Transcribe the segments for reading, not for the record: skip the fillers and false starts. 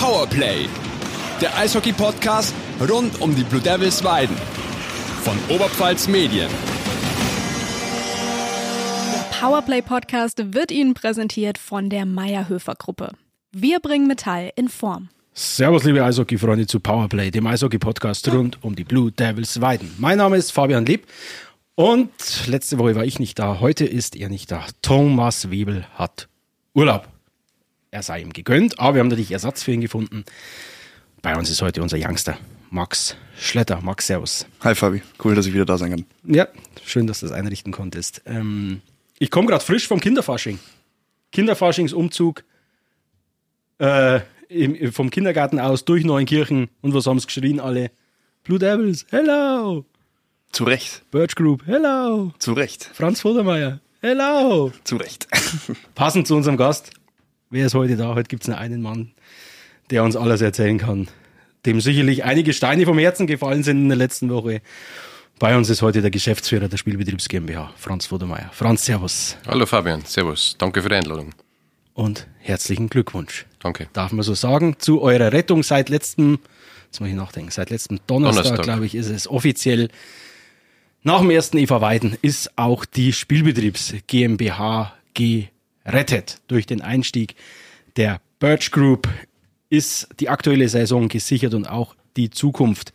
Powerplay, der Eishockey-Podcast rund um die Blue Devils Weiden von Oberpfalz Medien. Der Powerplay-Podcast wird Ihnen präsentiert von der Mayr-Höfer-Gruppe. Wir bringen Metall in Form. Servus, liebe Eishockey-Freunde zu Powerplay, dem Eishockey-Podcast rund um die Blue Devils Weiden. Mein Name ist Fabian Lieb und letzte Woche war ich nicht da, heute ist er nicht da. Thomas Webel hat Urlaub. Er sei ihm gegönnt, aber wir haben natürlich Ersatz für ihn gefunden. Bei uns ist heute unser Youngster, Max Schletter. Max, servus. Hi Fabi, cool, dass ich wieder da sein kann. Ja, schön, dass du das einrichten konntest. Ich komme gerade frisch vom Kinderfasching. Kinderfaschingsumzug vom Kindergarten aus durch Neuenkirchen. Und was haben sie geschrien alle? Blue Devils, hello! Zu Recht. Birch Group, hello! Zu Recht. Franz Vodermeier, hello! Zu Recht. Passend zu unserem Gast. Wer ist heute da? Heute gibt es nur einen Mann, der uns alles erzählen kann. Dem sicherlich einige Steine vom Herzen gefallen sind in der letzten Woche. Bei uns ist heute der Geschäftsführer der Spielbetriebs GmbH, Franz Vodermeier. Franz, servus. Hallo Fabian, servus. Danke für die Einladung. Und herzlichen Glückwunsch. Danke. Darf man so sagen, zu eurer Rettung seit letztem Donnerstag, glaube ich, ist es offiziell. Nach dem ersten EV Weiden ist auch die Spielbetriebs GmbH gerettet. Durch den Einstieg der Birch Group ist die aktuelle Saison gesichert und auch die Zukunft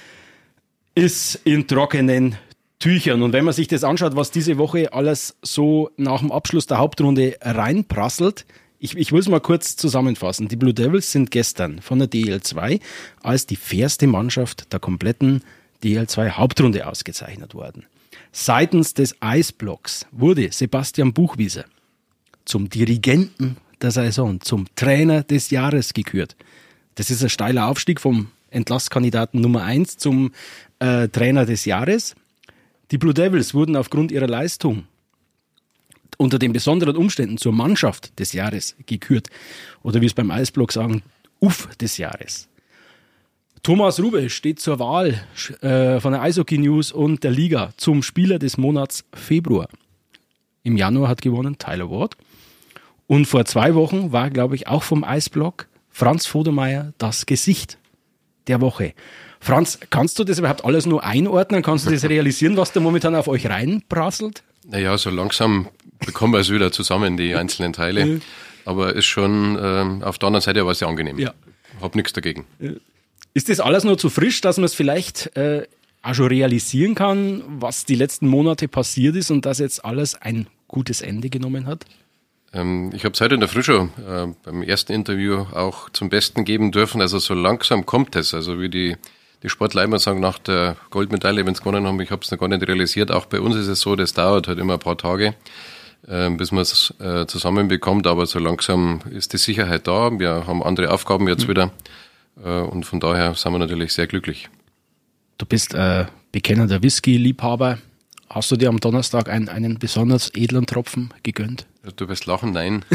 ist in trockenen Tüchern. Und wenn man sich das anschaut, was diese Woche alles so nach dem Abschluss der Hauptrunde reinprasselt, ich will es mal kurz zusammenfassen. Die Blue Devils sind gestern von der DL2 als die fairste Mannschaft der kompletten DL2 Hauptrunde ausgezeichnet worden. Seitens des Eisblocks wurde Sebastian Buchwieser zum Dirigenten der Saison, zum Trainer des Jahres gekürt. Das ist ein steiler Aufstieg vom Entlasskandidaten Nummer 1 zum Trainer des Jahres. Die Blue Devils wurden aufgrund ihrer Leistung unter den besonderen Umständen zur Mannschaft des Jahres gekürt. Oder wie es beim Eisblock sagen, Uff des Jahres. Thomas Rube steht zur Wahl von der Eishockey News und der Liga zum Spieler des Monats Februar. Im Januar hat gewonnen Tyler Ward. Und vor 2 Wochen war, glaube ich, auch vom Eisblock Franz Vodermeier das Gesicht der Woche. Franz, kannst du das überhaupt alles nur einordnen? Kannst du das realisieren, was da momentan auf euch reinprasselt? Naja, so langsam bekommen wir es wieder zusammen, die einzelnen Teile. Aber ist schon auf der anderen Seite aber sehr angenehm. Ja. Hab nichts dagegen. Ist das alles nur zu frisch, dass man es vielleicht auch schon realisieren kann, was die letzten Monate passiert ist und dass jetzt alles ein gutes Ende genommen hat? Ich habe es heute in der Früh schon beim ersten Interview auch zum Besten geben dürfen. Also so langsam kommt es. Also wie die Sportler immer sagen, nach der Goldmedaille, wenn sie gewonnen haben, ich habe es noch gar nicht realisiert. Auch bei uns ist es so, das dauert halt immer ein paar Tage, bis man es zusammenbekommt. Aber so langsam ist die Sicherheit da. Wir haben andere Aufgaben jetzt wieder. Und von daher sind wir natürlich sehr glücklich. Du bist bekennender Whisky-Liebhaber. Hast du dir am Donnerstag einen besonders edlen Tropfen gegönnt? Du wirst lachen, nein.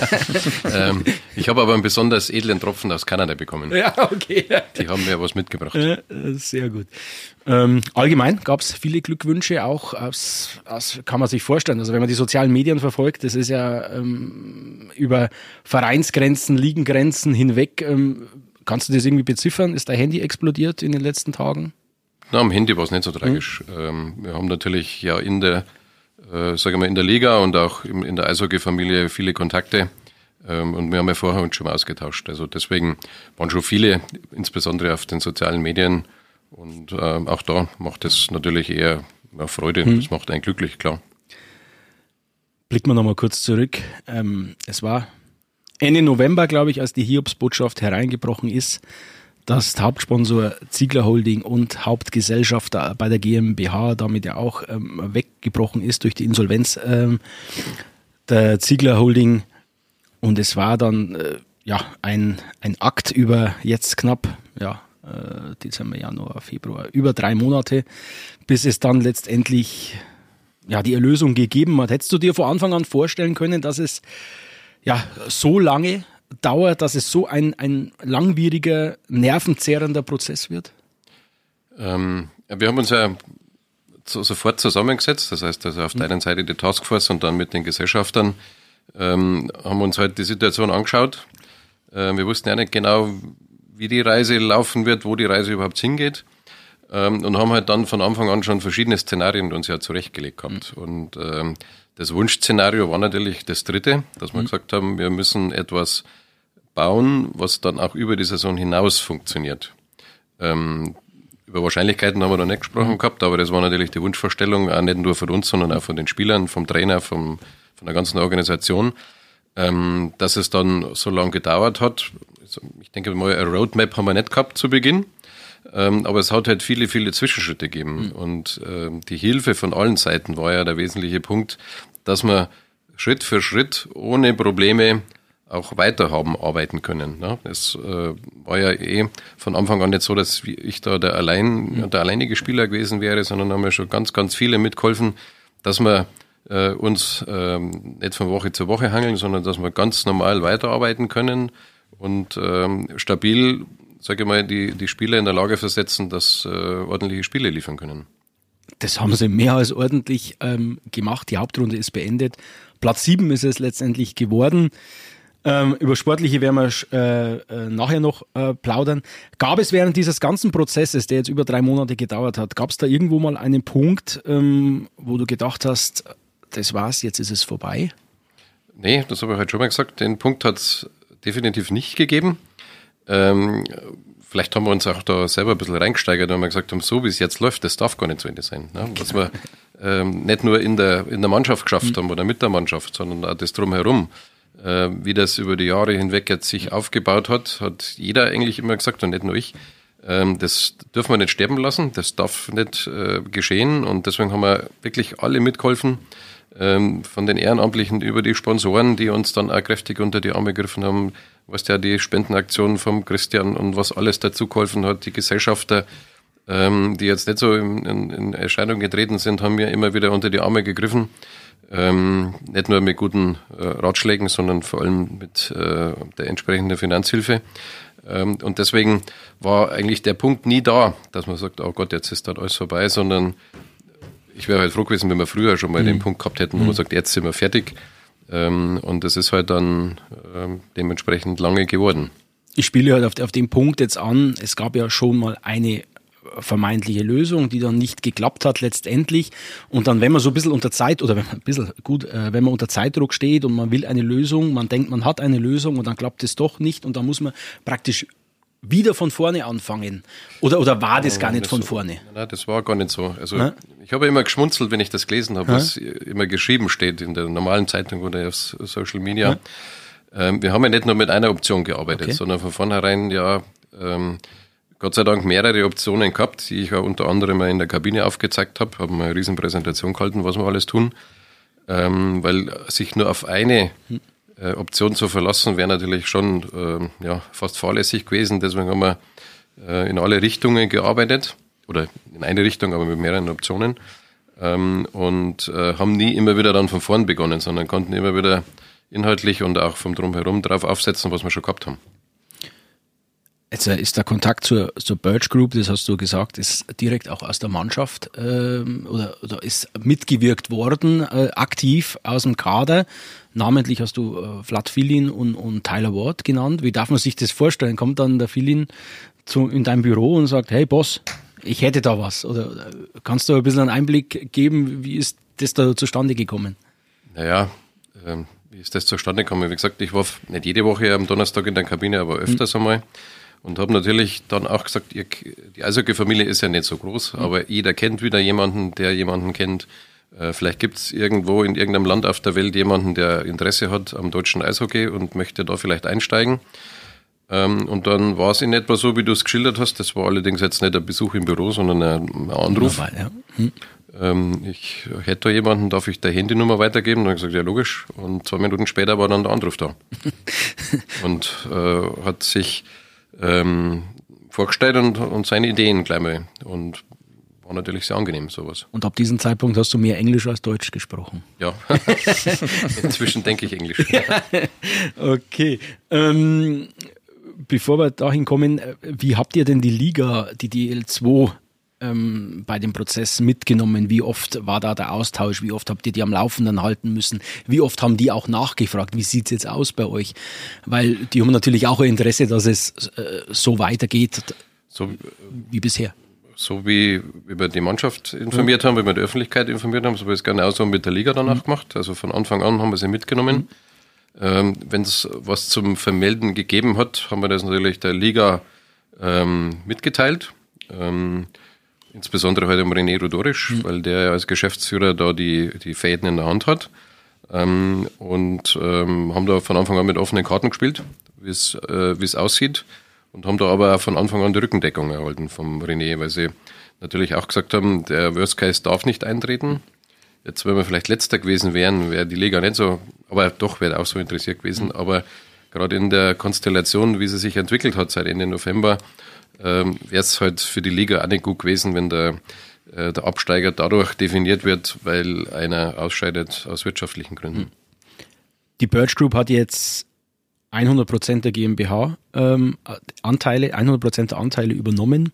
Ich habe aber einen besonders edlen Tropfen aus Kanada bekommen. Ja, okay. Die haben mir was mitgebracht. Sehr gut. Allgemein gab es viele Glückwünsche, auch kann man sich vorstellen. Also wenn man die sozialen Medien verfolgt, das ist ja über Vereinsgrenzen, Ligengrenzen hinweg. Kannst du das irgendwie beziffern? Ist dein Handy explodiert in den letzten Tagen? Na, am Handy war es nicht so tragisch. Wir haben natürlich ja in der Liga und auch in der Eishockey-Familie viele Kontakte. Und wir haben ja vorher uns schon mal ausgetauscht. Also deswegen waren schon viele, insbesondere auf den sozialen Medien. Und auch da macht es natürlich eher Freude. Das macht einen glücklich, klar. Blicken wir nochmal kurz zurück. Es war Ende November, glaube ich, als die Hiobsbotschaft hereingebrochen ist, dass Hauptsponsor Ziegler Holding und Hauptgesellschafter bei der GmbH damit ja auch weggebrochen ist durch die Insolvenz der Ziegler Holding. Und es war dann ein Akt über jetzt knapp Dezember, Januar, Februar, über 3 Monate, bis es dann letztendlich die Erlösung gegeben hat. Hättest du dir von Anfang an vorstellen können, dass es so lange dauert, dass es so ein langwieriger, nervenzerrender Prozess wird? Wir haben uns ja sofort zusammengesetzt, das heißt also auf der einen Seite die Taskforce und dann mit den Gesellschaftern haben uns halt die Situation angeschaut. Wir wussten ja nicht genau, wie die Reise laufen wird, wo die Reise überhaupt hingeht. Und haben halt dann von Anfang an schon verschiedene Szenarien uns ja zurechtgelegt gehabt. Und das Wunschszenario war natürlich das dritte, dass wir gesagt haben, wir müssen etwas bauen, was dann auch über die Saison hinaus funktioniert. Über Wahrscheinlichkeiten haben wir noch nicht gesprochen gehabt, aber das war natürlich die Wunschvorstellung, auch nicht nur von uns, sondern auch von den Spielern, vom Trainer, von der ganzen Organisation, dass es dann so lange gedauert hat. Ich denke mal, eine Roadmap haben wir nicht gehabt zu Beginn, aber es hat halt viele, viele Zwischenschritte gegeben und die Hilfe von allen Seiten war ja der wesentliche Punkt, dass wir Schritt für Schritt ohne Probleme auch weiter haben arbeiten können. Ne? Es war ja von Anfang an nicht so, dass ich da der alleinige Spieler gewesen wäre, sondern haben ja schon ganz, ganz viele mitgeholfen, dass wir uns nicht von Woche zu Woche hangeln, sondern dass wir ganz normal weiterarbeiten können und stabil, sage ich mal, die Spieler in der Lage versetzen, dass ordentliche Spiele liefern können. Das haben sie mehr als ordentlich gemacht. Die Hauptrunde ist beendet. Platz 7 ist es letztendlich geworden. Über Sportliche werden wir nachher noch plaudern. Gab es während dieses ganzen Prozesses, der jetzt über 3 Monate gedauert hat, gab es da irgendwo mal einen Punkt, wo du gedacht hast, das war's, jetzt ist es vorbei? Nee, das habe ich heute schon mal gesagt. Den Punkt hat es definitiv nicht gegeben. Vielleicht haben wir uns auch da selber ein bisschen reingesteigert, weil wir gesagt haben, so wie es jetzt läuft, das darf gar nicht zu Ende sein. Ne? Was wir nicht nur in der Mannschaft geschafft haben oder mit der Mannschaft, sondern auch das Drumherum. Wie das über die Jahre hinweg jetzt sich aufgebaut hat jeder eigentlich immer gesagt und nicht nur ich, das dürfen wir nicht sterben lassen, das darf nicht geschehen und deswegen haben wir wirklich alle mitgeholfen, von den Ehrenamtlichen über die Sponsoren, die uns dann auch kräftig unter die Arme gegriffen haben, was ja die Spendenaktion vom Christian und was alles dazu geholfen hat, die Gesellschafter, die jetzt nicht so in Erscheinung getreten sind, haben mir immer wieder unter die Arme gegriffen. Nicht nur mit guten Ratschlägen, sondern vor allem mit der entsprechenden Finanzhilfe. Und deswegen war eigentlich der Punkt nie da, dass man sagt, oh Gott, jetzt ist das alles vorbei, sondern ich wäre halt froh gewesen, wenn wir früher schon mal den Punkt gehabt hätten, wo man sagt, jetzt sind wir fertig. Und das ist halt dann dementsprechend lange geworden. Ich spiele halt auf den Punkt jetzt an, es gab ja schon mal eine vermeintliche Lösung, die dann nicht geklappt hat letztendlich. Und dann, wenn man so ein bisschen unter wenn man unter Zeitdruck steht und man will eine Lösung, man denkt, man hat eine Lösung und dann klappt es doch nicht und dann muss man praktisch wieder von vorne anfangen. Oder war das gar nicht von vorne? Nein, das war gar nicht so. Also ich habe immer geschmunzelt, wenn ich das gelesen habe, was immer geschrieben steht in der normalen Zeitung oder auf Social Media. Wir haben ja nicht nur mit einer Option gearbeitet, sondern von vornherein Gott sei Dank mehrere Optionen gehabt, die ich auch unter anderem in der Kabine aufgezeigt habe. Haben eine riesen Präsentation gehalten, was wir alles tun. Weil sich nur auf eine Option zu verlassen, wäre natürlich schon fast fahrlässig gewesen. Deswegen haben wir in alle Richtungen gearbeitet. Oder in eine Richtung, aber mit mehreren Optionen. Und haben nie immer wieder dann von vorn begonnen, sondern konnten immer wieder inhaltlich und auch vom Drumherum drauf aufsetzen, was wir schon gehabt haben. Jetzt ist der Kontakt zur Birch Group, das hast du gesagt, ist direkt auch aus der Mannschaft oder ist mitgewirkt worden, aktiv aus dem Kader. Namentlich hast du Vlad Filin und Tyler Ward genannt. Wie darf man sich das vorstellen? Kommt dann der Filin in dein Büro und sagt, hey Boss, ich hätte da was? Oder kannst du ein bisschen einen Einblick geben, wie ist das da zustande gekommen? Naja, wie ist das zustande gekommen? Wie gesagt, ich war nicht jede Woche am Donnerstag in der Kabine, aber öfters einmal. Und habe natürlich dann auch gesagt, die Eishockey-Familie ist ja nicht so groß, aber jeder kennt wieder jemanden, der jemanden kennt. Vielleicht gibt es irgendwo in irgendeinem Land auf der Welt jemanden, der Interesse hat am deutschen Eishockey und möchte da vielleicht einsteigen. Und dann war es in etwa so, wie du es geschildert hast. Das war allerdings jetzt nicht ein Besuch im Büro, sondern ein Anruf. Ich hätte da jemanden, darf ich der Handynummer weitergeben? Dann habe ich gesagt, ja logisch. Und 2 Minuten später war dann der Anruf da. Und hat sich vorgestellt und seine Ideen gleich mal. Und war natürlich sehr angenehm, sowas. Und ab diesem Zeitpunkt hast du mehr Englisch als Deutsch gesprochen? Ja, inzwischen denke ich Englisch. Ja. Okay. Bevor wir dahin kommen, wie habt ihr denn die Liga, die DL2 bei dem Prozess mitgenommen? Wie oft war da der Austausch? Wie oft habt ihr die am Laufenden halten müssen? Wie oft haben die auch nachgefragt? Wie sieht es jetzt aus bei euch? Weil die haben natürlich auch ein Interesse, dass es so weitergeht wie bisher. So wie wir die Mannschaft informiert haben, wie wir die Öffentlichkeit informiert haben, so haben wir es genauso mit der Liga danach gemacht. Also von Anfang an haben wir sie mitgenommen. Wenn es was zum Vermelden gegeben hat, haben wir das natürlich der Liga mitgeteilt. Insbesondere heute René Rudorisch, weil der ja als Geschäftsführer da die Fäden in der Hand hat. Und haben da von Anfang an mit offenen Karten gespielt, wie es aussieht. Und haben da aber von Anfang an die Rückendeckung erhalten vom René, weil sie natürlich auch gesagt haben, der Worst Case darf nicht eintreten. Jetzt, wenn wir vielleicht Letzter gewesen wären, wäre die Liga nicht so, aber doch wäre auch so interessiert gewesen. Aber gerade in der Konstellation, wie sie sich entwickelt hat seit Ende November, wäre es halt für die Liga auch nicht gut gewesen, wenn der Absteiger dadurch definiert wird, weil einer ausscheidet aus wirtschaftlichen Gründen. Die Birch Group hat jetzt 100% der GmbH Anteile, 100% der Anteile übernommen.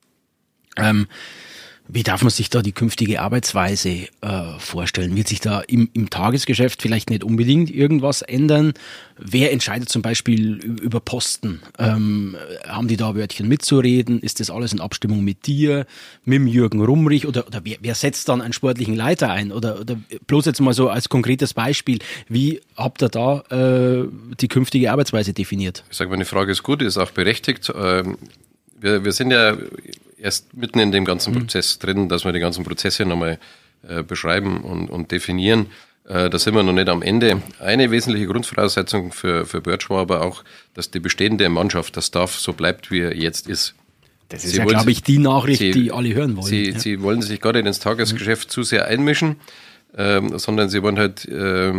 Wie darf man sich da die künftige Arbeitsweise vorstellen? Wird sich da im Tagesgeschäft vielleicht nicht unbedingt irgendwas ändern? Wer entscheidet zum Beispiel über Posten? Haben die da Wörtchen mitzureden? Ist das alles in Abstimmung mit dir, mit dem Jürgen Rumrich? Oder wer setzt dann einen sportlichen Leiter ein? Oder bloß jetzt mal so als konkretes Beispiel, wie habt ihr da die künftige Arbeitsweise definiert? Ich sage, meine Frage ist gut, ist auch berechtigt. Wir sind ja erst mitten in dem ganzen Prozess drin, dass wir die ganzen Prozesse nochmal beschreiben und definieren. Da sind wir noch nicht am Ende. Eine wesentliche Grundvoraussetzung für Birch war aber auch, dass die bestehende Mannschaft, das Staff, so bleibt, wie er jetzt ist. Das ist glaube ich, die Nachricht, die alle hören wollen. Sie wollen sich gar nicht ins Tagesgeschäft zu sehr einmischen, sondern sie wollen halt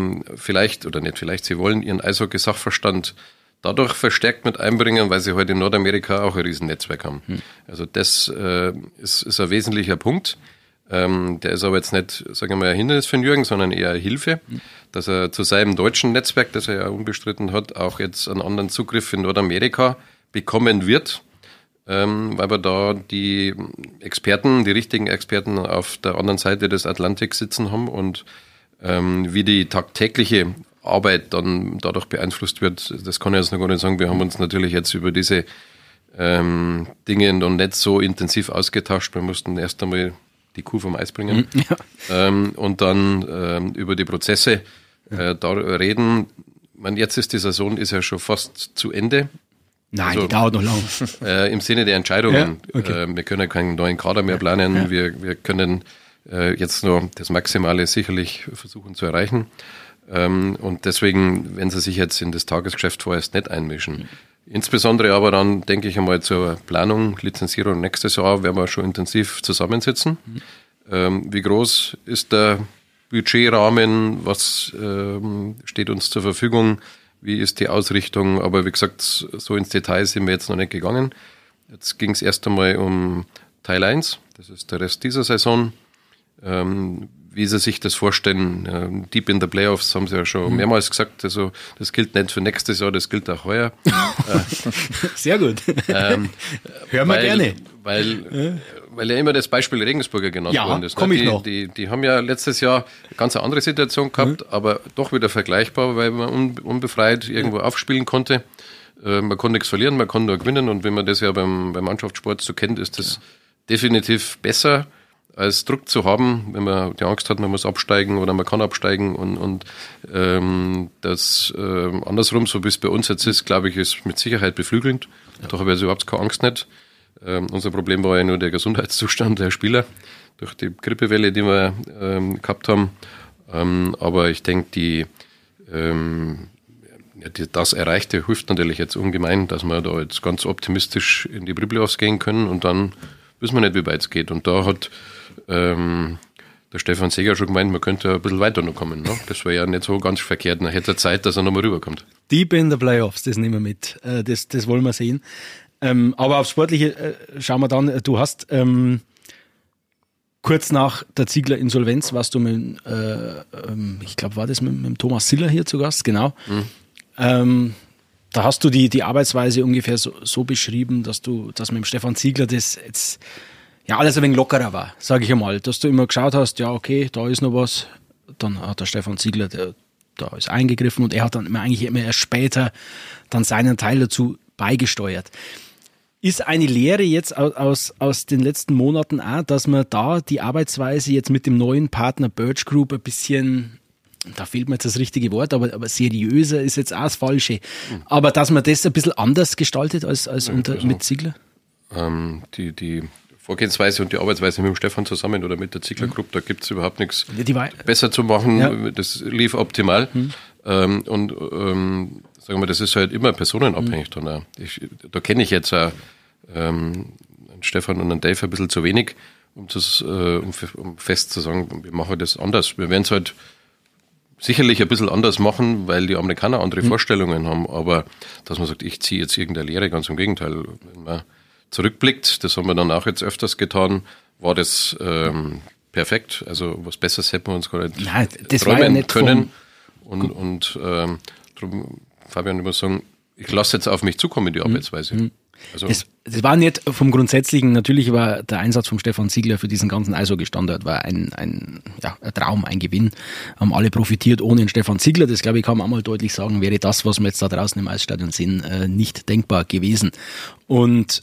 sie wollen ihren Eishockey-Sachverstand dadurch verstärkt mit einbringen, weil sie heute in Nordamerika auch ein Riesennetzwerk haben. Also das ist ein wesentlicher Punkt. Der ist aber jetzt nicht, sagen wir mal, ein Hindernis für den Jürgen, sondern eher eine Hilfe, dass er zu seinem deutschen Netzwerk, das er ja unbestritten hat, auch jetzt einen anderen Zugriff in Nordamerika bekommen wird, weil wir da die richtigen Experten auf der anderen Seite des Atlantiks sitzen haben und wie die tagtägliche Arbeit dann dadurch beeinflusst wird, das kann ich jetzt noch gar nicht sagen. Wir haben uns natürlich jetzt über diese Dinge noch nicht so intensiv ausgetauscht. Wir mussten erst einmal die Kuh vom Eis bringen und dann über die Prozesse da reden. Ich meine, jetzt ist die Saison ja schon fast zu Ende. Nein, also, die dauert noch lang. Im Sinne der Entscheidungen. Ja? Okay. Wir können keinen neuen Kader mehr planen. Ja. Wir können jetzt nur das Maximale sicherlich versuchen zu erreichen. Und deswegen, wenn sie sich jetzt in das Tagesgeschäft vorerst nicht einmischen. Insbesondere aber dann, denke ich einmal, zur Planung, Lizenzierung nächstes Jahr werden wir schon intensiv zusammensitzen. Wie groß ist der Budgetrahmen? Was steht uns zur Verfügung? Wie ist die Ausrichtung? Aber wie gesagt, so ins Detail sind wir jetzt noch nicht gegangen. Jetzt ging es erst einmal um Teil 1. Das ist der Rest dieser Saison. Wie sie sich das vorstellen, deep in the Playoffs, haben sie ja schon mehrmals gesagt, also das gilt nicht für nächstes Jahr, das gilt auch heuer. Sehr gut. Hören wir gerne. Weil ja immer das Beispiel Regensburger genannt worden ist. Komm ich noch. Die haben ja letztes Jahr eine ganz andere Situation gehabt, aber doch wieder vergleichbar, weil man unbefreit irgendwo aufspielen konnte. Man konnte nichts verlieren, man konnte nur gewinnen und wenn man das ja beim Mannschaftssport so kennt, ist das definitiv besser, als Druck zu haben, wenn man die Angst hat, man muss absteigen oder man kann absteigen und das andersrum, so wie es bei uns jetzt ist, glaube ich, ist mit Sicherheit beflügelnd. Ja. Da habe ich also überhaupt keine Angst nicht. Unser Problem war ja nur der Gesundheitszustand der Spieler durch die Grippewelle, die wir gehabt haben. Aber ich denke, das Erreichte hilft natürlich jetzt ungemein, dass wir da jetzt ganz optimistisch in die Pre-Playoffs gehen können und dann wissen wir nicht, wie weit es geht. Und da hat der Stefan Seger schon gemeint, man könnte ein bisschen weiter noch kommen. Ne? Das wäre ja nicht so ganz verkehrt. Dann hätte er Zeit, dass er nochmal rüberkommt. Deep in the Playoffs, das nehmen wir mit. Das wollen wir sehen. Aber aufs Sportliche schauen wir dann. Du hast kurz nach der Ziegler Insolvenz warst du mit, ich glaube, war das mit Thomas Siller hier zu Gast, genau. Da hast du die Arbeitsweise ungefähr so beschrieben, dass mit dem Stefan Ziegler das jetzt ja, alles ein wenig lockerer war, sage ich einmal. Dass du immer geschaut hast, ja, okay, da ist noch was. Dann hat der Stefan Ziegler, da ist eingegriffen und er hat dann eigentlich immer erst später dann seinen Teil dazu beigesteuert. Ist eine Lehre jetzt aus den letzten Monaten auch, dass man da die Arbeitsweise jetzt mit dem neuen Partner Birch Group ein bisschen, da fehlt mir jetzt das richtige Wort, aber seriöser ist jetzt auch das Falsche. Aber dass man das ein bisschen anders gestaltet als mit Ziegler? Die Vorgehensweise und die Arbeitsweise mit dem Stefan zusammen oder mit der Ziegler Group, da gibt es überhaupt nichts besser zu machen. Ja. Das lief optimal. Sagen wir, das ist halt immer personenabhängig. Dann da kenne ich jetzt auch einen Stefan und einen Dave ein bisschen zu wenig, um fest zu sagen, wir machen das anders. Wir werden es halt sicherlich ein bisschen anders machen, weil die Amerikaner andere Vorstellungen haben, aber dass man sagt, ich ziehe jetzt irgendeine Lehre, ganz im Gegenteil. Wenn man zurückblickt, das haben wir dann auch jetzt öfters getan, war das perfekt. Also was Besseres hätten wir uns gar nicht träumen können. Darum, Fabian, ich muss sagen, ich lasse jetzt auf mich zukommen, die Arbeitsweise. Also das war nicht vom Grundsätzlichen, natürlich war der Einsatz von Stefan Ziegler für diesen ganzen Eishockey-Standort war ein Traum, ein Gewinn. Haben alle profitiert ohne den Stefan Ziegler. Das, glaube ich, kann man auch mal deutlich sagen, wäre das, was wir jetzt da draußen im Eisstadion sehen, nicht denkbar gewesen. Und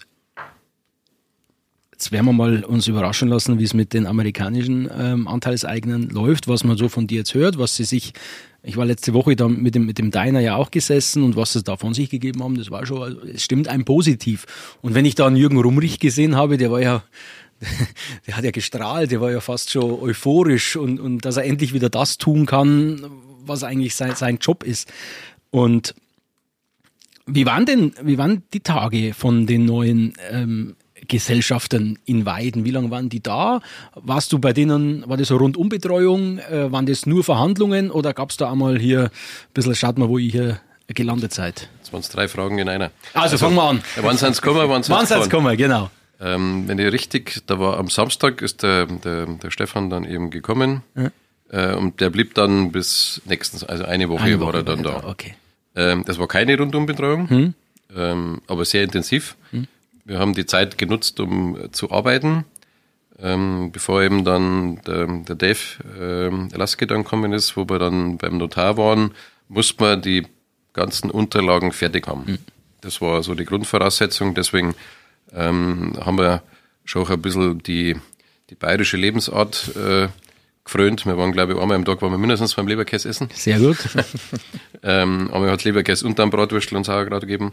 jetzt werden wir mal uns überraschen lassen, wie es mit den amerikanischen Anteilseignern läuft, was man so von dir jetzt hört, was sie sich, ich war letzte Woche da mit dem Diner ja auch gesessen und was sie da von sich gegeben haben, das war schon, es stimmt einem positiv. Und wenn ich da einen Jürgen Rumrich gesehen habe, der hat ja gestrahlt, der war ja fast schon euphorisch und dass er endlich wieder das tun kann, was eigentlich sein Job ist. Und wie waren die Tage von den neuen Gesellschaftern in Weiden? Wie lange waren die da? Warst du bei denen, war das so Rundumbetreuung? Waren das nur Verhandlungen oder gab es da einmal hier ein bisschen, schaut mal, wo ihr hier gelandet seid? Das waren 3 Fragen in einer. Also fangen wir an. Wann sind es gekommen, genau. Wenn ich richtig, da war am Samstag ist der Stefan dann eben gekommen und der blieb dann bis also eine Woche war er dann da. Okay. Das war keine Rundumbetreuung, aber sehr intensiv. Wir haben die Zeit genutzt, um zu arbeiten, bevor eben dann der Dave Laske dann gekommen ist, wo wir dann beim Notar waren, musste man die ganzen Unterlagen fertig haben. Das war so die Grundvoraussetzung, deswegen haben wir schon auch ein bisschen die bayerische Lebensart gefrönt. Wir waren, glaube ich, einmal am Tag waren wir mindestens beim Leberkäse essen. Sehr gut. Einmal hat es Leberkäse und dann Bratwürstel und Sauerkraut gegeben.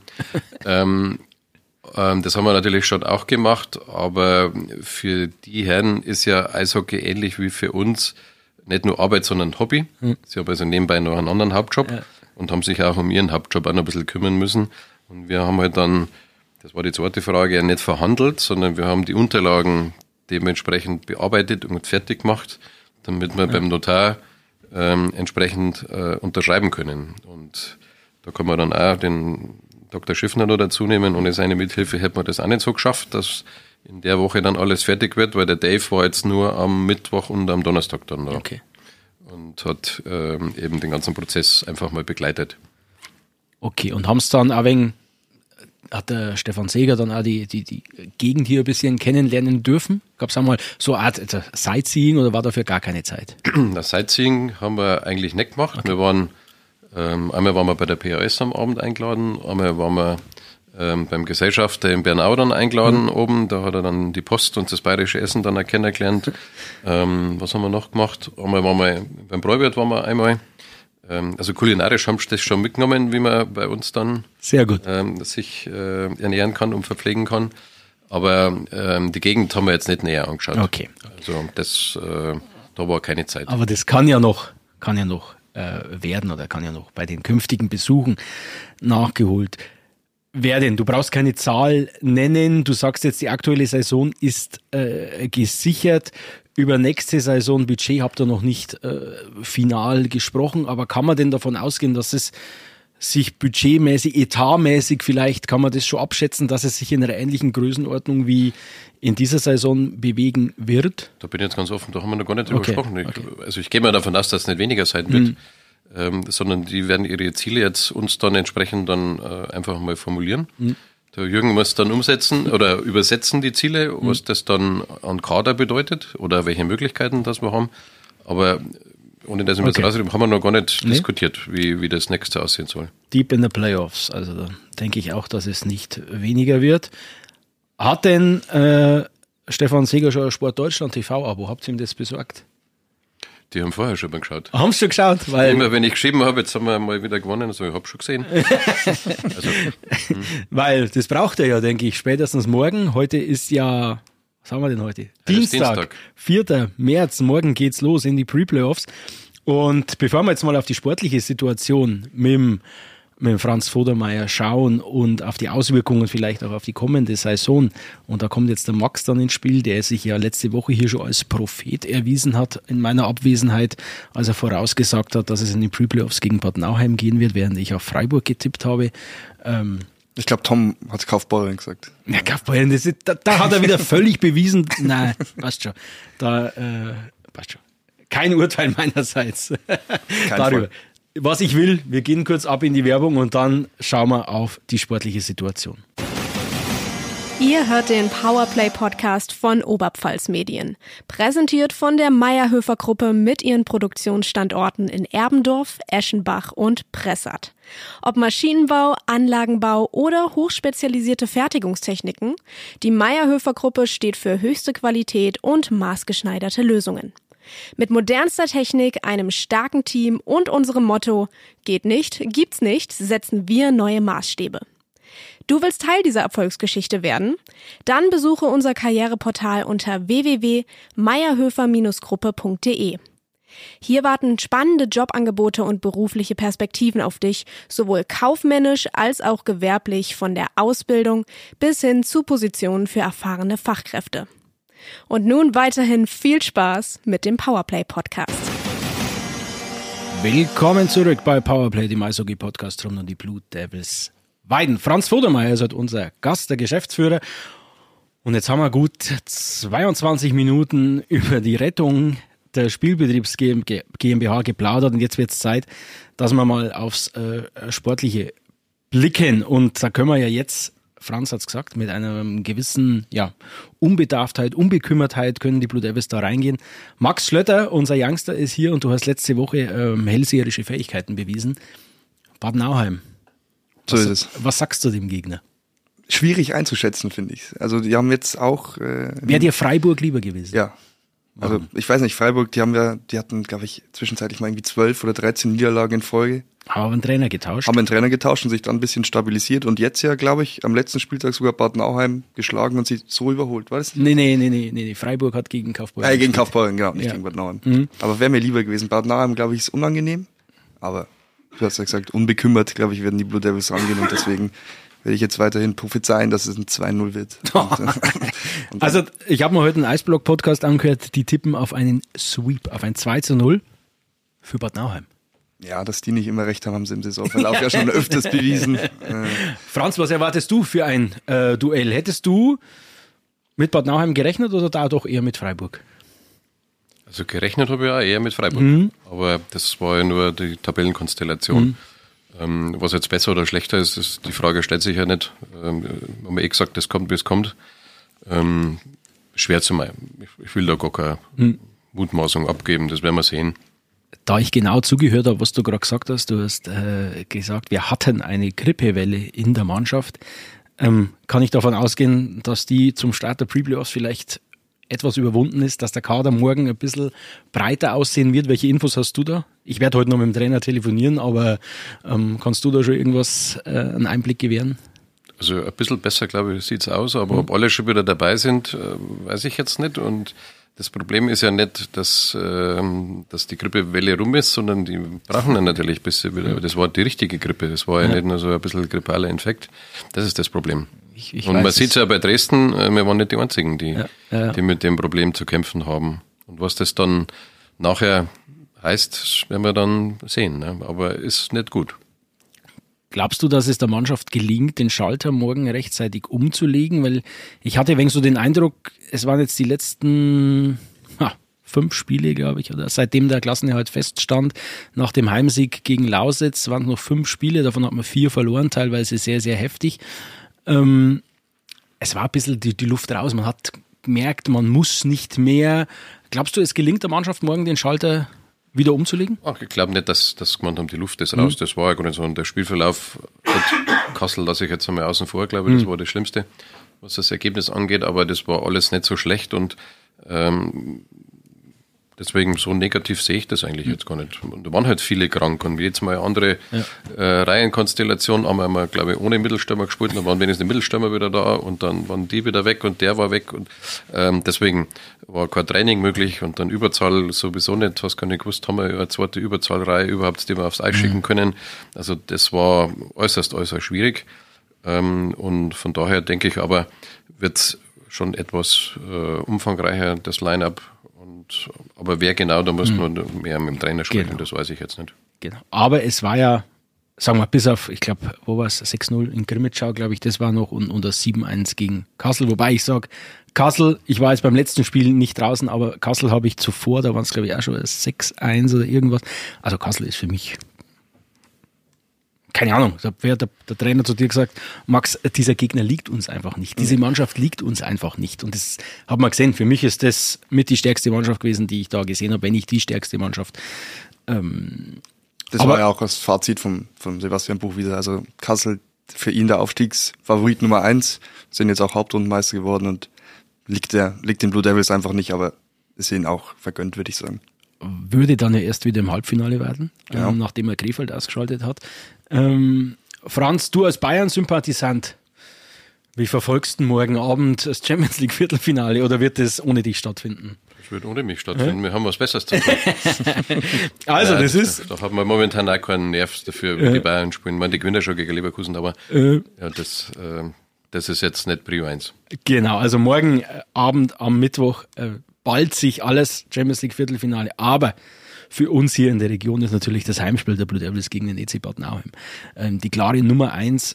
Das haben wir natürlich schon auch gemacht, aber für die Herren ist ja Eishockey ähnlich wie für uns nicht nur Arbeit, sondern Hobby. Sie haben also nebenbei noch einen anderen Hauptjob und haben sich auch um ihren Hauptjob auch noch ein bisschen kümmern müssen. Und wir haben halt dann, das war die zweite Frage, ja nicht verhandelt, sondern wir haben die Unterlagen dementsprechend bearbeitet und fertig gemacht, damit wir beim Notar entsprechend unterschreiben können. Und da kann man dann auch den Dr. Schiffner noch dazu nehmen. Ohne seine Mithilfe hätte man das auch nicht so geschafft, dass in der Woche dann alles fertig wird, weil der Dave war jetzt nur am Mittwoch und am Donnerstag dann da. Okay. Und hat eben den ganzen Prozess einfach mal begleitet. Okay, und haben es dann ein wenig, hat der Stefan Seeger dann auch die Gegend hier ein bisschen kennenlernen dürfen? Gab es einmal so eine Art Sightseeing oder war dafür gar keine Zeit? Das Sightseeing haben wir eigentlich nicht gemacht. Okay. Wir waren einmal waren wir bei der PAS am Abend eingeladen, einmal waren wir beim Gesellschafter in Bernau dann eingeladen oben, da hat er dann die Post und das bayerische Essen dann auch kennengelernt. Was haben wir noch gemacht? Einmal waren wir beim Bräuwirt waren wir einmal. Also kulinarisch haben sie das schon mitgenommen, wie man bei uns dann sehr gut sich ernähren kann und verpflegen kann. Aber die Gegend haben wir jetzt nicht näher angeschaut. Okay. Also das, da war keine Zeit. Aber das kann ja noch werden oder kann ja noch bei den künftigen Besuchen nachgeholt werden. Du brauchst keine Zahl nennen. Du sagst jetzt, die aktuelle Saison ist gesichert. Über nächste Saison Budget habt ihr noch nicht final gesprochen, aber kann man denn davon ausgehen, dass es sich budgetmäßig, etatmäßig vielleicht, kann man das schon abschätzen, dass es sich in einer ähnlichen Größenordnung wie in dieser Saison bewegen wird? Da bin ich jetzt ganz offen, da haben wir noch gar nicht drüber gesprochen. Also ich gehe mal davon aus, dass es nicht weniger sein wird, sondern die werden ihre Ziele jetzt uns dann entsprechend dann einfach mal formulieren. Der Jürgen muss dann umsetzen oder übersetzen die Ziele, was das dann an Kader bedeutet oder welche Möglichkeiten das wir haben. Aber ohne das jetzt rausreden, haben wir noch gar nicht diskutiert, wie das nächste aussehen soll. Deep in the Playoffs. Also da denke ich auch, dass es nicht weniger wird. Hat denn Stefan Seger schon ein Sport Deutschland TV-Abo? Habt ihr ihm das besorgt? Die haben vorher schon mal geschaut. Haben sie schon geschaut? Weil immer wenn ich geschrieben habe, jetzt haben wir mal wieder gewonnen, so ich habe schon gesehen. Weil das braucht er ja, denke ich, spätestens morgen. Heute ist ja, was haben wir denn heute? Dienstag, 4. März. Morgen geht's los in die Pre-Playoffs. Und bevor wir jetzt mal auf die sportliche Situation mit dem Franz Vodermeier schauen und auf die Auswirkungen vielleicht auch auf die kommende Saison. Und da kommt jetzt der Max dann ins Spiel, der sich ja letzte Woche hier schon als Prophet erwiesen hat in meiner Abwesenheit, als er vorausgesagt hat, dass es in den Pre-Playoffs gegen Bad Nauheim gehen wird, während ich auf Freiburg getippt habe. Ich glaube, Tom hat Kaufbeuren gesagt. Ja, Kaufbeuren, da hat er wieder völlig bewiesen. Nein, passt schon. Passt schon. Kein Urteil meinerseits darüber. Was ich will, wir gehen kurz ab in die Werbung und dann schauen wir auf die sportliche Situation. Ihr hört den Powerplay-Podcast von Oberpfalz Medien. Präsentiert von der Mayr-Höfer-Gruppe mit ihren Produktionsstandorten in Erbendorf, Eschenbach und Pressath. Ob Maschinenbau, Anlagenbau oder hochspezialisierte Fertigungstechniken, die Mayr-Höfer-Gruppe steht für höchste Qualität und maßgeschneiderte Lösungen. Mit modernster Technik, einem starken Team und unserem Motto „Geht nicht, gibt's nicht" setzen wir neue Maßstäbe. Du willst Teil dieser Erfolgsgeschichte werden? Dann besuche unser Karriereportal unter www.mayerhöfer-gruppe.de. Hier warten spannende Jobangebote und berufliche Perspektiven auf dich, sowohl kaufmännisch als auch gewerblich, von der Ausbildung bis hin zu Positionen für erfahrene Fachkräfte. Und nun weiterhin viel Spaß mit dem Powerplay-Podcast. Willkommen zurück bei Powerplay, dem Eishockey-Podcast rund um die Blue Devils Weiden. Franz Vodermeier ist halt unser Gast, der Geschäftsführer. Und jetzt haben wir gut 22 Minuten über die Rettung der Spielbetriebs GmbH geplaudert. Und jetzt wird es Zeit, dass wir mal aufs Sportliche blicken. Und da können wir ja jetzt, Franz hat es gesagt, mit einer gewissen Unbedarftheit, Unbekümmertheit können die Blue Devils da reingehen. Max Schlötter, unser Youngster, ist hier und du hast letzte Woche hellseherische Fähigkeiten bewiesen. Bad Nauheim. So ist es. Was sagst du dem Gegner? Schwierig einzuschätzen, finde ich. Also die haben jetzt auch... Wäre dir Freiburg lieber gewesen? Ja. Also ich weiß nicht, Freiburg, die hatten, glaube ich, zwischenzeitlich mal irgendwie 12 oder 13 Niederlagen in Folge. Haben einen Trainer getauscht. Haben einen Trainer getauscht und sich dann ein bisschen stabilisiert und jetzt ja, glaube ich, am letzten Spieltag sogar Bad Nauheim geschlagen und sie so überholt, war das? Nee. Freiburg hat gegen Kaufbeuren. Gegen Kaufbeuren, genau, nicht gegen Bad Nauheim. Mhm. Aber wäre mir lieber gewesen. Bad Nauheim, glaube ich, ist unangenehm, aber du hast ja gesagt, unbekümmert, glaube ich, werden die Blue Devils rangehen und deswegen werde ich jetzt weiterhin prophezeien, dass es ein 2-0 wird. Also, ich habe mir heute einen Eisblock-Podcast angehört, die tippen auf einen Sweep, auf ein 2-0 für Bad Nauheim. Ja, dass die nicht immer recht haben sie im Saisonverlauf ja schon öfters bewiesen. Franz, was erwartest du für ein Duell? Hättest du mit Bad Nauheim gerechnet oder da doch eher mit Freiburg? Also gerechnet habe ich auch eher mit Freiburg, aber das war ja nur die Tabellenkonstellation. Was jetzt besser oder schlechter ist, die Frage stellt sich ja nicht. Haben wir gesagt, das kommt, wie es kommt. Schwer zu meinen. Ich will da gar keine Mutmaßung abgeben, das werden wir sehen. Da ich genau zugehört habe, was du gerade gesagt hast, du hast gesagt, wir hatten eine Grippewelle in der Mannschaft. Kann ich davon ausgehen, dass die zum Start der Pre-Playoffs vielleicht etwas überwunden ist, dass der Kader morgen ein bisschen breiter aussehen wird? Welche Infos hast du da? Ich werde heute noch mit dem Trainer telefonieren, aber kannst du da schon irgendwas, einen Einblick gewähren? Also ein bisschen besser, glaube ich, sieht es aus, aber ob alle schon wieder dabei sind, weiß ich jetzt nicht. Und das Problem ist ja nicht, dass die Grippewelle rum ist, sondern die brauchen dann natürlich bis sie wieder. Das war die richtige Grippe, das war ja nicht nur so ein bisschen grippaler Infekt. Das ist das Problem. Und man sieht es ja bei Dresden, wir waren nicht die Einzigen, die mit dem Problem zu kämpfen haben. Und was das dann nachher heißt, werden wir dann sehen. Ne? Aber ist nicht gut. Glaubst du, dass es der Mannschaft gelingt, den Schalter morgen rechtzeitig umzulegen? Weil ich hatte wenig so den Eindruck, es waren jetzt die letzten 5 Spiele, glaube ich, oder seitdem der Klassenerhalt feststand. Nach dem Heimsieg gegen Lausitz waren es noch 5 Spiele, davon hat man 4 verloren, teilweise sehr, sehr heftig. Es war ein bisschen die Luft raus. Man hat gemerkt, man muss nicht mehr. Glaubst du, es gelingt der Mannschaft morgen, den Schalter wieder umzulegen? Ich glaube nicht, dass das gemeint haben, die Luft ist raus. Das war ja gar nicht so. Und der Spielverlauf mit Kassel lasse ich jetzt einmal außen vor, glaube ich. Das war das Schlimmste, was das Ergebnis angeht. Aber das war alles nicht so schlecht und deswegen so negativ sehe ich das eigentlich jetzt gar nicht. Und da waren halt viele krank und wie jetzt mal eine andere Reihenkonstellation haben wir mal, glaube ich, ohne Mittelstürmer gespielt. Dann waren wenigstens die Mittelstürmer wieder da und dann waren die wieder weg und der war weg und deswegen war kein Training möglich und dann Überzahl sowieso nicht. Hast gar nicht gewusst, haben wir eine zweite Überzahlreihe überhaupt, die wir aufs Eis schicken können. Also das war äußerst schwierig und von daher denke ich aber, wird es schon etwas umfangreicher, das Line-Up. Aber wer genau, da muss man mehr mit dem Trainer sprechen, das weiß ich jetzt nicht. Genau. Aber es war ja, sagen wir, bis auf, ich glaube, wo war es, 6-0 in Grimmitschau, glaube ich, das war noch und das 7-1 gegen Kassel. Wobei ich sage, Kassel, ich war jetzt beim letzten Spiel nicht draußen, aber Kassel habe ich zuvor, da waren es, glaube ich, auch schon 6-1 oder irgendwas. Also Kassel ist für mich, keine Ahnung, da hat der Trainer zu dir gesagt, Max, dieser Gegner liegt uns einfach nicht. Diese Mannschaft liegt uns einfach nicht. Und das hat man gesehen. Für mich ist das mit die stärkste Mannschaft gewesen, die ich da gesehen habe, wenn nicht die stärkste Mannschaft. Das war ja auch das Fazit vom Sebastian Buchwieser. Also Kassel für ihn der Aufstiegsfavorit Nummer 1, sind jetzt auch Hauptrundenmeister geworden und liegt den Blue Devils einfach nicht, aber ist ihnen auch vergönnt, würde ich sagen. Würde dann ja erst wieder im Halbfinale werden, Genau. Nachdem er Krefeld ausgeschaltet hat. Franz, du als Bayern-Sympathisant, wie verfolgst du morgen Abend das Champions League Viertelfinale oder wird es ohne dich stattfinden? Das wird ohne mich stattfinden. Wir haben was Besseres zu tun. Also das ist... Da hat man momentan auch keinen Nerv dafür, wie die Bayern spielen. Ich meine, die gewinnen ja schon gegen Leverkusen, aber das ist jetzt nicht Prio 1. Genau, also morgen Abend am Mittwoch ballt sich alles Champions League Viertelfinale, aber für uns hier in der Region ist natürlich das Heimspiel der Blue Devils gegen den EC Bad Nauheim die klare Nummer 1.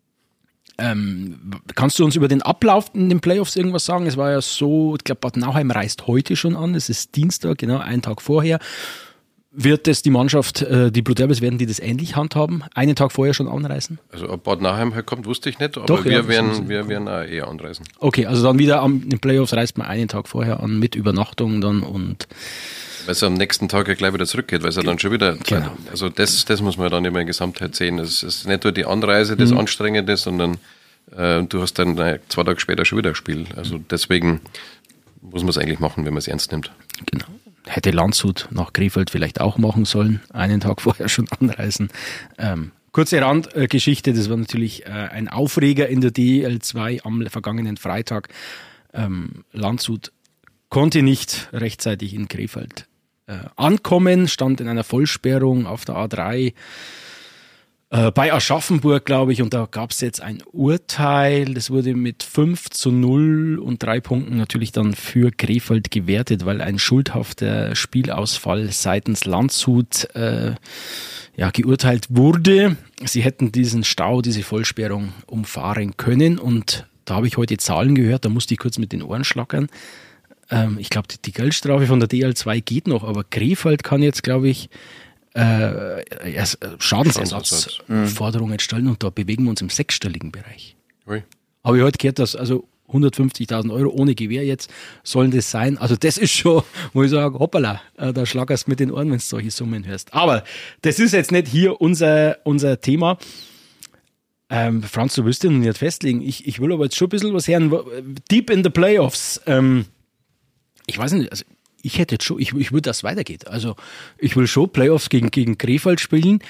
Kannst du uns über den Ablauf in den Playoffs irgendwas sagen? Es war ja so, ich glaube, Bad Nauheim reist heute schon an, es ist Dienstag, genau, einen Tag vorher. Wird es die Mannschaft, die Blue Devils, werden die das ähnlich handhaben? Einen Tag vorher schon anreisen? Also ob Bad Nauheim halt kommt, wusste ich nicht, aber Doch, wir werden auch eher anreisen. Okay, also dann wieder in den Playoffs reist man einen Tag vorher an, mit Übernachtung dann und... Weil es am nächsten Tag ja gleich wieder zurückgeht, weil es ja dann schon wieder... Genau. Also das muss man dann immer in Gesamtheit sehen. Es ist nicht nur die Anreise, das Anstrengende, sondern du hast dann 2 Tage später schon wieder ein Spiel. Also deswegen muss man es eigentlich machen, wenn man es ernst nimmt. Genau. Hätte Landshut nach Krefeld vielleicht auch machen sollen, einen Tag vorher schon anreisen. Kurze Randgeschichte, das war natürlich ein Aufreger in der DL2 am vergangenen Freitag. Landshut konnte nicht rechtzeitig in Krefeld ankommen, stand in einer Vollsperrung auf der A3 bei Aschaffenburg, glaube ich, und da gab es jetzt ein Urteil, das wurde mit 5-0 und 3 Punkten natürlich dann für Krefeld gewertet, weil ein schuldhafter Spielausfall seitens Landshut geurteilt wurde. Sie hätten diesen Stau, diese Vollsperrung umfahren können und da habe ich heute Zahlen gehört, da musste ich kurz mit den Ohren schlackern. Ich glaube, die Geldstrafe von der DL2 geht noch, aber Krefeld kann jetzt, glaube ich, Schadensersatzforderungen stellen und da bewegen wir uns im 6-stelligen Bereich. Ui. Habe ich heute gehört, dass also 150.000 Euro ohne Gewähr jetzt sollen das sein. Also das ist schon, wo ich sage, hoppala, da schlagst du mit den Ohren, wenn du solche Summen hörst. Aber das ist jetzt nicht hier unser Thema. Franz, du willst dich noch nicht festlegen. Ich will aber jetzt schon ein bisschen was hören. Deep in the Playoffs. Ich weiß nicht, also ich hätte jetzt schon, ich würde, dass es weitergeht. Also ich will schon Playoffs gegen Krefeld spielen.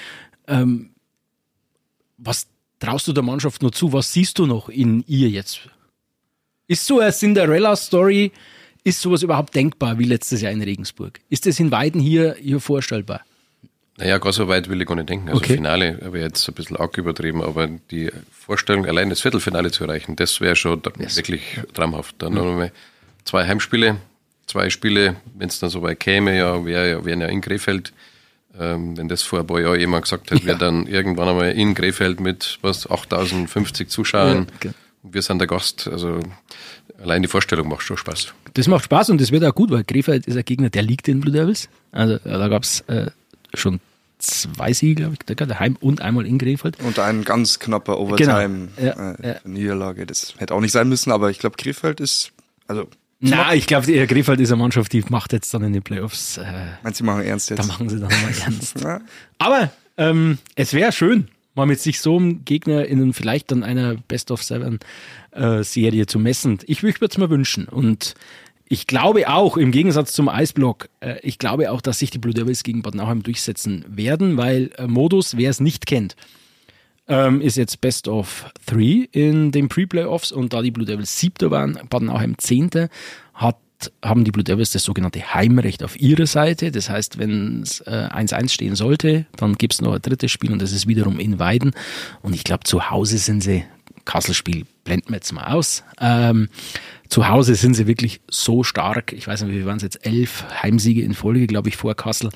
Was traust du der Mannschaft noch zu? Was siehst du noch in ihr jetzt? Ist so eine Cinderella-Story, ist sowas überhaupt denkbar wie letztes Jahr in Regensburg? Ist das in Weiden hier vorstellbar? Naja, gar so weit will ich gar nicht denken. Also Okay. Finale wäre jetzt ein bisschen arg übertrieben, aber die Vorstellung, allein das Viertelfinale zu erreichen, das wäre schon wirklich traumhaft. Dann noch mal 2 Heimspiele, 2 Spiele, wenn es dann so weit käme, wären ja in Krefeld. Wenn das vor ein paar Jahren jemand gesagt hat, wir dann irgendwann einmal in Krefeld mit 8.050 Zuschauern. Ja, Und wir sind der Gast. Also allein die Vorstellung macht schon Spaß. Das macht Spaß und das wird auch gut, weil Krefeld ist ein Gegner, der liegt den Blue Devils. Also da gab es schon 2 Siege, glaube ich, daheim und einmal in Krefeld. Und ein ganz knapper Overtime-Niederlage. Das hätte auch nicht sein müssen, aber ich glaube, Krefeld ist, ich glaube, Krefeld ist eine Mannschaft, die macht jetzt dann in den Playoffs. Meinst du, sie machen ernst jetzt? Da machen sie dann mal ernst. Aber es wäre schön, mal mit sich so einem Gegner in vielleicht dann einer Best-of-7-Serie zu messen. Ich würde es mir wünschen. Und ich glaube auch, im Gegensatz zum Eisblock, ich glaube auch, dass sich die Blue Devils gegen Bad Nauheim durchsetzen werden, weil Modus, wer es nicht kennt, ist jetzt Best of 3 in den Pre-Playoffs und da die Blue Devils 7. waren, Bad Nauheim 10., haben die Blue Devils das sogenannte Heimrecht auf ihrer Seite. Das heißt, wenn es 1-1 stehen sollte, dann gibt es noch ein drittes Spiel und das ist wiederum in Weiden. Und ich glaube, zu Hause sind sie, Kassel-Spiel blenden wir jetzt mal aus, zu Hause sind sie wirklich so stark. Ich weiß nicht, wie waren es jetzt? 11 Heimsiege in Folge, glaube ich, vor Kassel.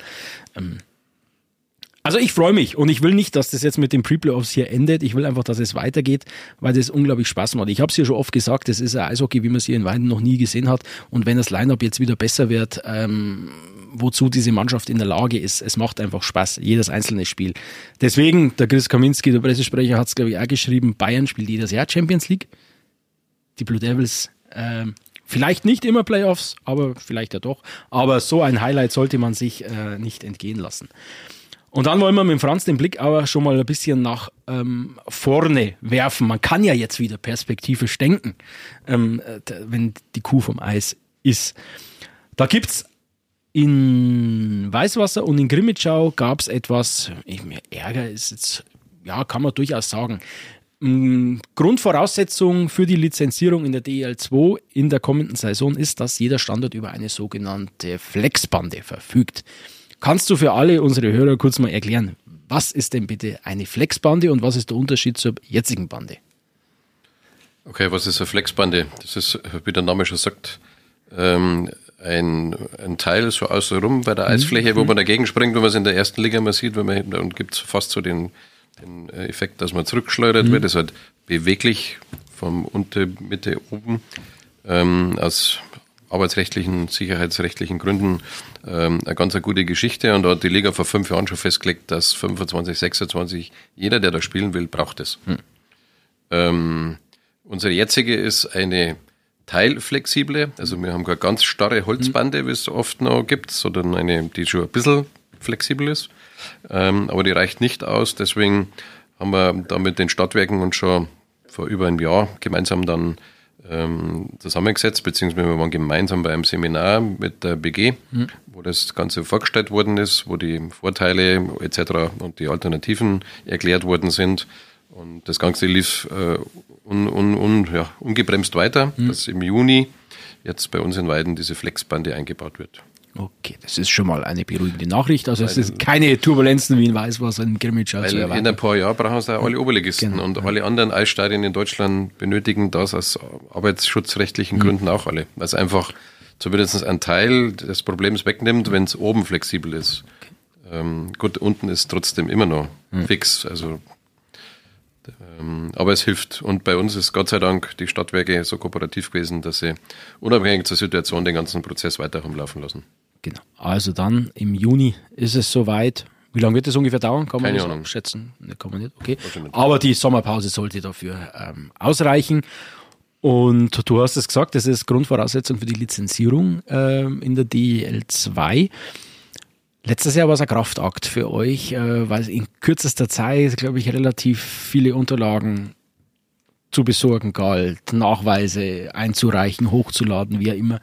Also ich freue mich und ich will nicht, dass das jetzt mit den Pre-Playoffs hier endet. Ich will einfach, dass es weitergeht, weil das unglaublich Spaß macht. Ich habe es ja schon oft gesagt, das ist ein Eishockey, wie man es hier in Weiden noch nie gesehen hat. Und wenn das Line-Up jetzt wieder besser wird, wozu diese Mannschaft in der Lage ist, es macht einfach Spaß, jedes einzelne Spiel. Deswegen, der Chris Kaminski, der Pressesprecher, hat es, glaube ich, auch geschrieben, Bayern spielt jedes Jahr Champions League. Die Blue Devils vielleicht nicht immer Playoffs, aber vielleicht ja doch. Aber so ein Highlight sollte man sich nicht entgehen lassen. Und dann wollen wir mit dem Franz den Blick aber schon mal ein bisschen nach vorne werfen. Man kann ja jetzt wieder perspektivisch denken, wenn die Kuh vom Eis ist. Da gibt's in Weißwasser und in Grimmitschau gab es etwas, Ärger ist jetzt, ja, kann man durchaus sagen. Grundvoraussetzung für die Lizenzierung in der DEL2 in der kommenden Saison ist, dass jeder Standort über eine sogenannte Flexbande verfügt. Kannst du für alle unsere Hörer kurz mal erklären, was ist denn bitte eine Flexbande und was ist der Unterschied zur jetzigen Bande? Okay, was ist eine Flexbande? Das ist, wie der Name schon sagt, ein Teil so außenrum bei der Eisfläche, wo man dagegen springt, wenn man es in der ersten Liga mal sieht, und gibt es fast so den Effekt, dass man zurückschleudert wird. Das ist halt beweglich vom Mitte oben aus arbeitsrechtlichen, sicherheitsrechtlichen Gründen eine ganz gute Geschichte. Und da hat die Liga vor 5 Jahren schon festgelegt, dass 25, 26, jeder, der da spielen will, braucht es. Unsere jetzige ist eine teilflexible, also wir haben keine ganz starre Holzbande, wie es oft noch gibt, sondern eine, die schon ein bisschen flexibel ist. Aber die reicht nicht aus, deswegen haben wir da mit den Stadtwerken uns schon vor über einem Jahr gemeinsam dann zusammengesetzt, beziehungsweise wir waren gemeinsam bei einem Seminar mit der BG, wo das Ganze vorgestellt worden ist, wo die Vorteile etc. und die Alternativen erklärt worden sind. Und das Ganze lief ungebremst weiter, dass im Juni jetzt bei uns in Weiden diese Flexbande eingebaut wird. Okay, das ist schon mal eine beruhigende Nachricht. Also es ist keine Turbulenzen wie in Weißwasser in Grimmitschau zu erwarten. In ein paar Jahren brauchen es auch alle Oberligisten und alle anderen Eisstadien in Deutschland benötigen das aus arbeitsschutzrechtlichen Gründen auch alle. Weil es einfach zumindest ein Teil des Problems wegnimmt, wenn es oben flexibel ist. Gut, unten ist trotzdem immer noch fix. Also, aber es hilft. Und bei uns ist Gott sei Dank die Stadtwerke so kooperativ gewesen, dass sie unabhängig zur Situation den ganzen Prozess weiter haben laufen lassen. Genau. Also dann im Juni ist es soweit. Wie lange wird das ungefähr dauern? Kann man Keine das Ahnung. schätzen? Ne, kann man nicht. Okay. Aber die Sommerpause sollte dafür ausreichen. Und du hast es gesagt, das ist Grundvoraussetzung für die Lizenzierung in der DEL2. Letztes Jahr war es ein Kraftakt für euch, weil in kürzester Zeit, glaube ich, relativ viele Unterlagen zu besorgen galt, Nachweise einzureichen, hochzuladen, wie auch immer.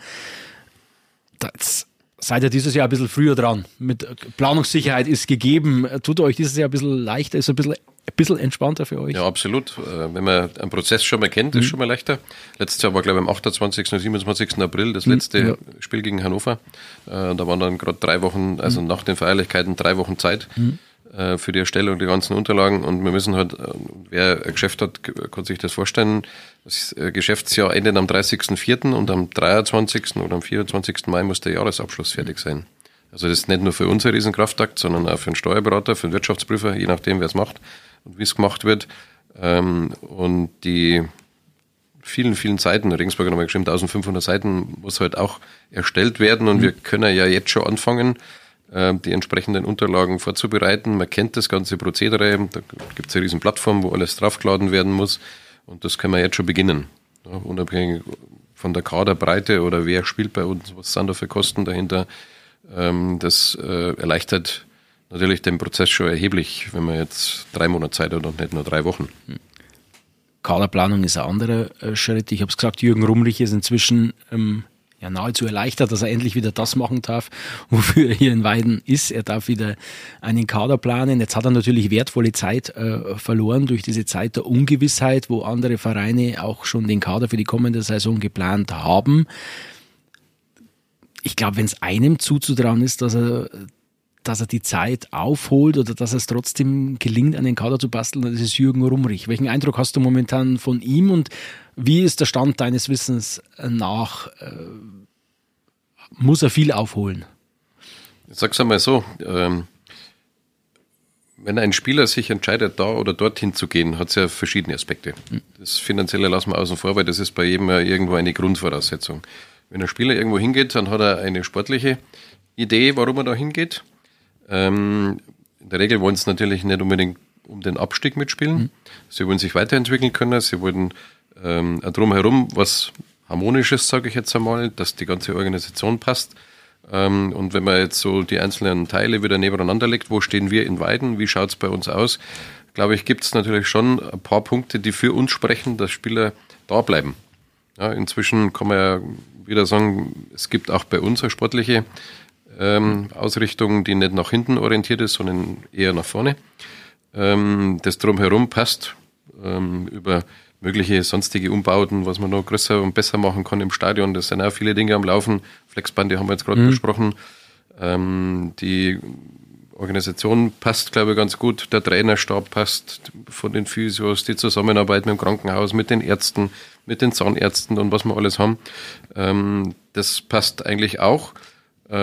Das seid ihr dieses Jahr ein bisschen früher dran. Mit Planungssicherheit ist gegeben. Tut euch dieses Jahr ein bisschen leichter, ist ein bisschen entspannter für euch? Ja, absolut. Wenn man einen Prozess schon mal kennt, ist schon mal leichter. Letztes Jahr war, glaube ich, am 28. und 27. April das letzte Spiel gegen Hannover. Da waren dann gerade 3 Wochen, also nach den Feierlichkeiten 3 Wochen Zeit für die Erstellung der ganzen Unterlagen. Und wir müssen halt, wer ein Geschäft hat, kann sich das vorstellen, das Geschäftsjahr endet am 30.04. und am 23. oder am 24. Mai muss der Jahresabschluss fertig sein. Also das ist nicht nur für uns ein Riesenkraftakt, sondern auch für einen Steuerberater, für einen Wirtschaftsprüfer, je nachdem, wer es macht und wie es gemacht wird. Und die vielen, vielen Seiten, Regensburg hat nochmal geschrieben, 1500 Seiten muss halt auch erstellt werden und wir können ja jetzt schon anfangen, die entsprechenden Unterlagen vorzubereiten. Man kennt das ganze Prozedere, da gibt es eine riesen Plattform, wo alles draufgeladen werden muss und das können wir jetzt schon beginnen. Ja, unabhängig von der Kaderbreite oder wer spielt bei uns, was sind da für Kosten dahinter. Das erleichtert natürlich den Prozess schon erheblich, wenn man jetzt 3 Monate Zeit hat und nicht nur 3 Wochen. Kaderplanung ist ein anderer Schritt. Ich habe es gesagt, Jürgen Rumlich ist inzwischen nahezu erleichtert, dass er endlich wieder das machen darf, wofür er hier in Weiden ist. Er darf wieder einen Kader planen. Jetzt hat er natürlich wertvolle Zeit verloren durch diese Zeit der Ungewissheit, wo andere Vereine auch schon den Kader für die kommende Saison geplant haben. Ich glaube, wenn es einem zuzutrauen ist, dass er die Zeit aufholt oder dass es trotzdem gelingt, einen Kader zu basteln, dann ist es Jürgen Rumlich. Welchen Eindruck hast du momentan von ihm und wie ist der Stand deines Wissens nach? Muss er viel aufholen? Ich sag's einmal so, wenn ein Spieler sich entscheidet, da oder dorthin zu gehen, hat es ja verschiedene Aspekte. Das Finanzielle lassen wir außen vor, weil das ist bei jedem ja irgendwo eine Grundvoraussetzung. Wenn ein Spieler irgendwo hingeht, dann hat er eine sportliche Idee, warum er da hingeht. In der Regel wollen sie natürlich nicht unbedingt um den Abstieg mitspielen. Sie wollen sich weiterentwickeln können. Sie wollen drumherum was Harmonisches, sage ich jetzt einmal, dass die ganze Organisation passt. Und wenn man jetzt so die einzelnen Teile wieder nebeneinander legt, wo stehen wir in Weiden, wie schaut es bei uns aus, glaube ich, gibt es natürlich schon ein paar Punkte, die für uns sprechen, dass Spieler da bleiben. Ja, inzwischen kann man ja wieder sagen, es gibt auch bei uns eine sportliche Ausrichtung, die nicht nach hinten orientiert ist, sondern eher nach vorne. Das drumherum passt über mögliche sonstige Umbauten, was man noch größer und besser machen kann im Stadion. Das sind auch viele Dinge am Laufen. Flexband, die haben wir jetzt gerade besprochen. Die Organisation passt, glaube ich, ganz gut. Der Trainerstab passt von den Physios, die Zusammenarbeit mit dem Krankenhaus, mit den Ärzten, mit den Zahnärzten und was wir alles haben. Das passt eigentlich auch. Ich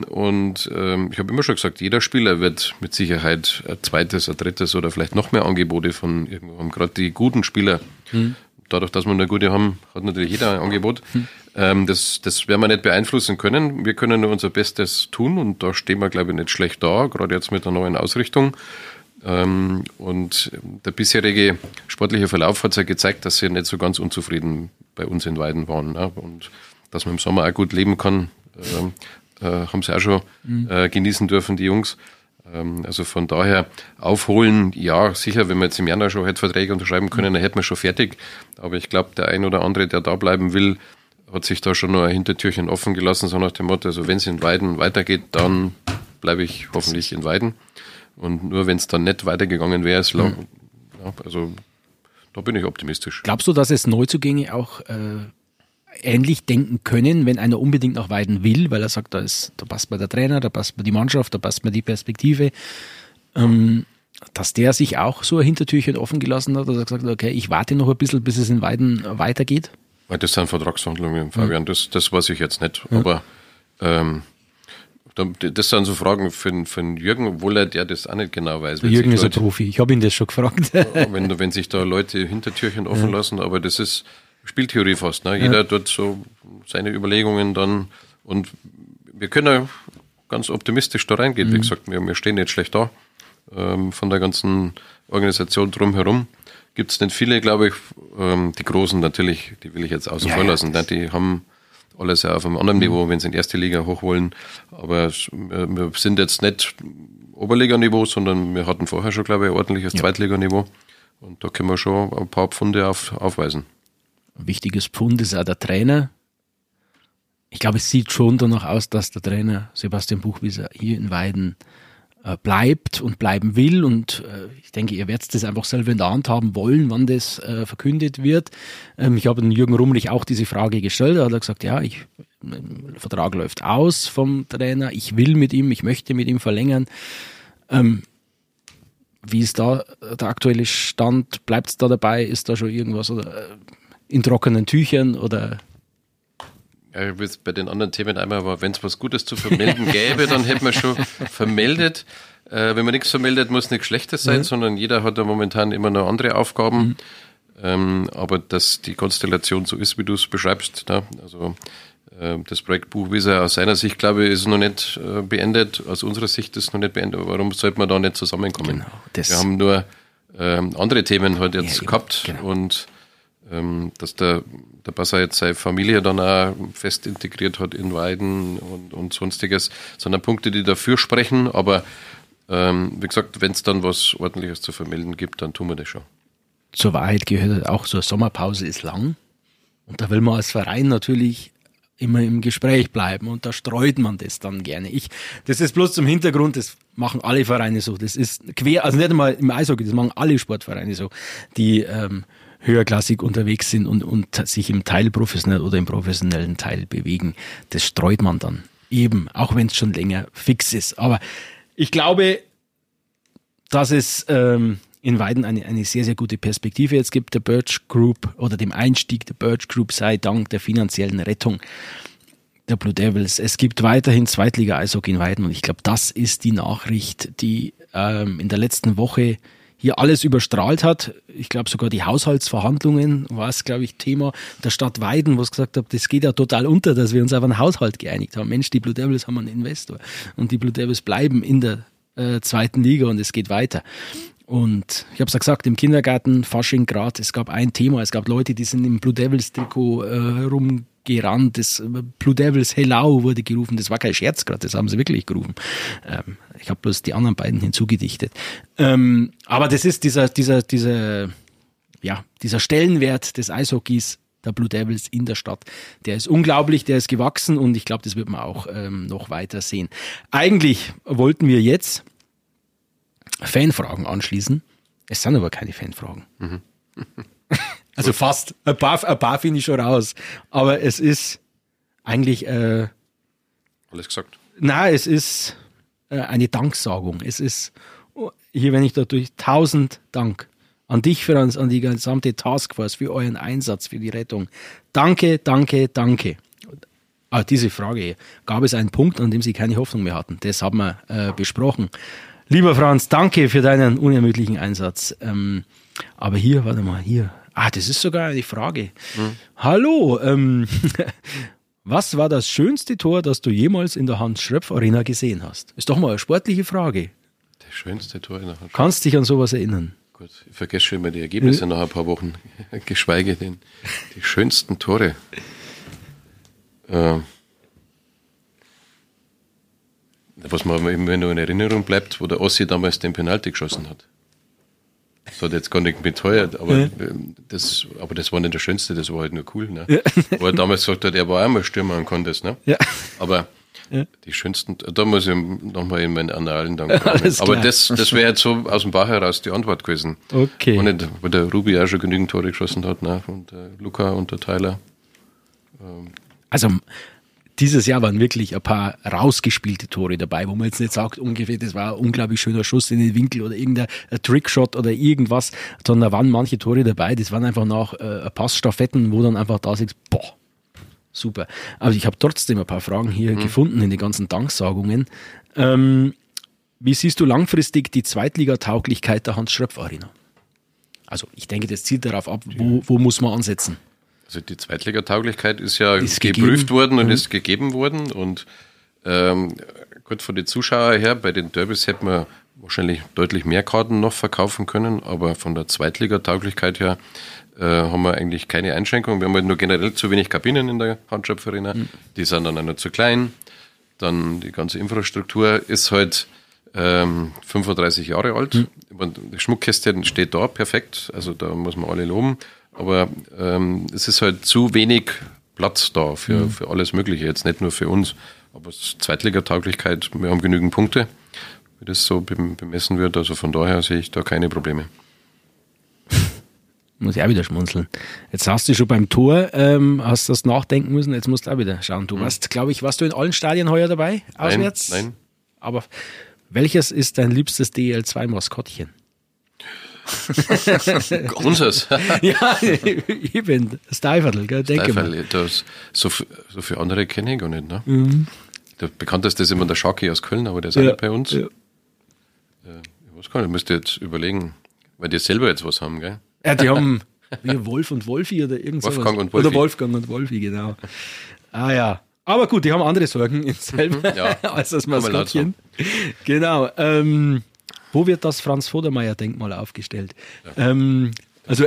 habe immer schon gesagt, jeder Spieler wird mit Sicherheit ein zweites, ein drittes oder vielleicht noch mehr Angebote von irgendwo haben. Gerade die guten Spieler, dadurch, dass wir eine gute haben, hat natürlich jeder ein Angebot. Das werden wir nicht beeinflussen können. Wir können nur unser Bestes tun und da stehen wir, glaube ich, nicht schlecht da, gerade jetzt mit der neuen Ausrichtung. Und der bisherige sportliche Verlauf hat ja gezeigt, dass sie nicht so ganz unzufrieden bei uns in Weiden waren. Ne? Und dass man im Sommer auch gut leben kann, haben sie auch schon genießen dürfen, die Jungs. Also von daher aufholen, ja, sicher, wenn wir jetzt im Januar schon Verträge unterschreiben können, dann hätten wir schon fertig. Aber ich glaube, der ein oder andere, der da bleiben will, hat sich da schon noch ein Hintertürchen offen gelassen, so nach dem Motto, also wenn es in Weiden weitergeht, dann bleibe ich hoffentlich in Weiden. Und nur wenn es dann nicht weitergegangen wäre, also da bin ich optimistisch. Glaubst du, dass es Neuzugänge auch ähnlich denken können, wenn einer unbedingt nach Weiden will, weil er sagt, da passt mir der Trainer, da passt mir die Mannschaft, da passt mir die Perspektive, dass der sich auch so ein Hintertürchen offen gelassen hat, dass er gesagt hat, okay, ich warte noch ein bisschen, bis es in Weiden weitergeht? Das sind Vertragsverhandlungen, Fabian, das weiß ich jetzt nicht, aber das sind so Fragen für Jürgen, obwohl der das auch nicht genau weiß. Jürgen ist ein Profi, ich habe ihn das schon gefragt. wenn sich da Leute Hintertürchen offen lassen, aber das ist Spieltheorie fast. Ne? Jeder dort so seine Überlegungen dann und wir können ja ganz optimistisch da reingehen. Wie gesagt, wir stehen nicht schlecht da. Von der ganzen Organisation drumherum gibt es nicht viele, glaube ich. Die Großen natürlich, die will ich jetzt außen vor lassen. Ne? Die haben alles ja auf einem anderen Niveau, wenn sie in erste Liga hoch wollen. Aber wir sind jetzt nicht Oberliganiveau, sondern wir hatten vorher schon, glaube ich, ein ordentliches Zweitliganiveau. Und da können wir schon ein paar Pfunde aufweisen. Ein wichtiges Pfund ist auch der Trainer. Ich glaube, es sieht schon danach aus, dass der Trainer Sebastian Buchwieser hier in Weiden bleibt und bleiben will. Und ich denke, ihr werdet das einfach selber in der Hand haben wollen, wann das verkündet wird. Ich habe den Jürgen Rumlich auch diese Frage gestellt. Da hat er gesagt, ja, der Vertrag läuft aus vom Trainer. Ich will mit ihm, ich möchte mit ihm verlängern. Wie ist da der aktuelle Stand? Bleibt es da dabei? Ist da schon irgendwas oder in trockenen Tüchern oder? Ja, ich will es bei den anderen Themen einmal, aber wenn es was Gutes zu vermelden gäbe, dann hätten wir schon vermeldet. Wenn man nichts vermeldet, muss nichts Schlechtes sein, sondern jeder hat ja momentan immer noch andere Aufgaben. Aber dass die Konstellation so ist, wie du es beschreibst, ne? Also Das Projektbuch, wie es aus seiner Sicht, glaube ich, ist noch nicht beendet. Aus unserer Sicht ist es noch nicht beendet. Aber warum sollte man da nicht zusammenkommen? Genau, wir haben nur andere Themen halt jetzt gehabt. Genau. Und dass der Basser jetzt seine Familie dann auch fest integriert hat in Weiden und sonstiges, sondern Punkte, die dafür sprechen. Aber wie gesagt, wenn es dann was Ordentliches zu vermelden gibt, dann tun wir das schon. Zur Wahrheit gehört auch, so eine Sommerpause ist lang. Und da will man als Verein natürlich immer im Gespräch bleiben und da streut man das dann gerne. Das ist bloß zum Hintergrund, das machen alle Vereine so. Das ist quer, also nicht einmal im Eishockey, das machen alle Sportvereine so, die höherklassig unterwegs sind und sich im Teilprofessionell oder im professionellen Teil bewegen. Das streut man dann eben, auch wenn es schon länger fix ist. Aber ich glaube, dass es in Weiden eine sehr, sehr gute Perspektive jetzt gibt, der Birch Group oder dem Einstieg der Birch Group sei Dank der finanziellen Rettung der Blue Devils. Es gibt weiterhin Zweitliga-Eishockey in Weiden und ich glaube, das ist die Nachricht, die in der letzten Woche hier alles überstrahlt hat. Ich glaube, sogar die Haushaltsverhandlungen war es, glaube ich, Thema der Stadt Weiden, wo es gesagt hat, das geht ja total unter, dass wir uns auf einen Haushalt geeinigt haben. Mensch, die Blue Devils haben einen Investor und die Blue Devils bleiben in der zweiten Liga und es geht weiter. Und ich habe es ja gesagt, im Kindergarten, Fasching gerade, es gab ein Thema, es gab Leute, die sind im Blue Devils Trikot rumgerannt, das Blue Devils Hello wurde gerufen, das war kein Scherz gerade, das haben sie wirklich gerufen. Ich habe bloß die anderen beiden hinzugedichtet. Aber das ist dieser Stellenwert des Eishockeys der Blue Devils in der Stadt, der ist unglaublich, der ist gewachsen und ich glaube, das wird man auch noch weiter sehen. Eigentlich wollten wir jetzt Fanfragen anschließen. Es sind aber keine Fanfragen. Mhm. Also fast. Ein paar finde ich schon raus. Aber es ist eigentlich... Alles gesagt. Nein, es ist eine Danksagung. Es ist, hier wenn ich da durch 1000 Dank an dich, Franz, an die gesamte Taskforce für euren Einsatz, für die Rettung. Danke, danke, danke. Diese Frage hier. Gab es einen Punkt, an dem Sie keine Hoffnung mehr hatten? Das haben wir besprochen. Lieber Franz, danke für deinen unermüdlichen Einsatz. Aber hier, warte mal, hier. Das ist sogar eine Frage. Hallo, was war das schönste Tor, das du jemals in der Hans-Schröpf-Arena gesehen hast? Ist doch mal eine sportliche Frage. Das schönste Tor in der Hans-Schröpf. Kannst dich an sowas erinnern? Gut, ich vergesse schon immer die Ergebnisse nach ein paar Wochen, geschweige denn die schönsten Tore. Was mir immer noch in Erinnerung bleibt, wo der Ossi damals den Penalty geschossen hat. Das hat jetzt gar nicht beteuert, aber das war nicht das Schönste, das war halt nur cool. Ne? Ja. Wo er damals gesagt hat, er war einmal Stürmer und konnte das. Ne? Ja. Aber die schönsten, da muss ich nochmal in meinen Annalen danken. Aber das wäre jetzt so aus dem Bach heraus die Antwort gewesen. Okay. Und nicht, wo der Ruby auch schon genügend Tore geschossen hat, ne? Und der Luca und der Tyler. Also dieses Jahr waren wirklich ein paar rausgespielte Tore dabei, wo man jetzt nicht sagt, ungefähr, das war ein unglaublich schöner Schuss in den Winkel oder irgendein Trickshot oder irgendwas, sondern da waren manche Tore dabei, das waren einfach nach Passstaffetten, wo dann einfach da sagst, boah, super. Aber ich habe trotzdem ein paar Fragen hier gefunden in den ganzen Danksagungen. Wie siehst du langfristig die Zweitligatauglichkeit der Hans-Schröpf-Arena? Also ich denke, das zielt darauf ab, wo muss man ansetzen? Also die Zweitligatauglichkeit ist ja geprüft worden und ist gegeben worden. Und gut, von den Zuschauern her, bei den Derbys hätten wir wahrscheinlich deutlich mehr Karten noch verkaufen können. Aber von der Zweitligatauglichkeit her haben wir eigentlich keine Einschränkungen. Wir haben halt nur generell zu wenig Kabinen in der Hans-Schröpf-Arena. Die sind dann auch noch zu klein. Dann die ganze Infrastruktur ist halt 35 Jahre alt. Die Schmuckkäste steht da perfekt. Also da muss man alle loben. Aber es ist halt zu wenig Platz da für alles Mögliche, jetzt nicht nur für uns. Aber Zweitligatauglichkeit, wir haben genügend Punkte, wie das so bemessen wird. Also von daher sehe ich da keine Probleme. Muss ich auch wieder schmunzeln. Jetzt hast du schon beim Tor, hast das nachdenken müssen, jetzt musst du auch wieder schauen. Du warst, glaube ich, warst du in allen Stadien heuer dabei? Auswärts? Nein. Aber welches ist dein liebstes DL2-Maskottchen? Unseres. Ja, eben, Steiferl, gell, denke mal. So viele andere kenne ich gar nicht. Ne? Der bekannteste ist immer der Schaki aus Köln, aber der ist auch nicht bei uns. Ja. Ich weiß gar nicht, müsste jetzt überlegen, weil die selber jetzt was haben, gell? Ja, die haben wie Wolf und Wolfi oder irgend sowas. Wolfgang und Wolfi. Oder Wolfgang und Wolfi, genau. Ja. Aber gut, die haben andere Sorgen in selber Ja, als das kann man laut Maskottchen. Genau. Wo wird das Franz-Vodermeier-Denkmal aufgestellt? Also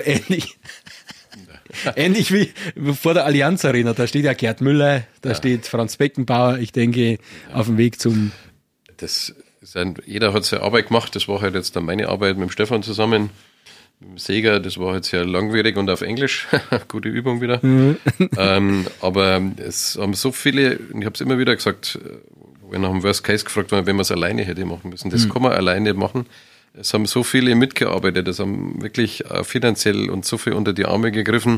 ähnlich wie vor der Allianz Arena. Da steht ja Gerd Müller, da steht Franz Beckenbauer. Ich denke, auf dem Weg zum... Das ist jeder hat seine Arbeit gemacht. Das war halt jetzt dann meine Arbeit mit dem Stefan zusammen. Mit dem Seger, das war halt sehr langwierig und auf Englisch. Gute Übung wieder. Aber es haben so viele, ich habe es immer wieder gesagt, wenn nach dem Worst Case gefragt worden, wenn man es alleine hätte machen müssen. Das kann man alleine machen. Es haben so viele mitgearbeitet, es haben wirklich finanziell und so viel unter die Arme gegriffen,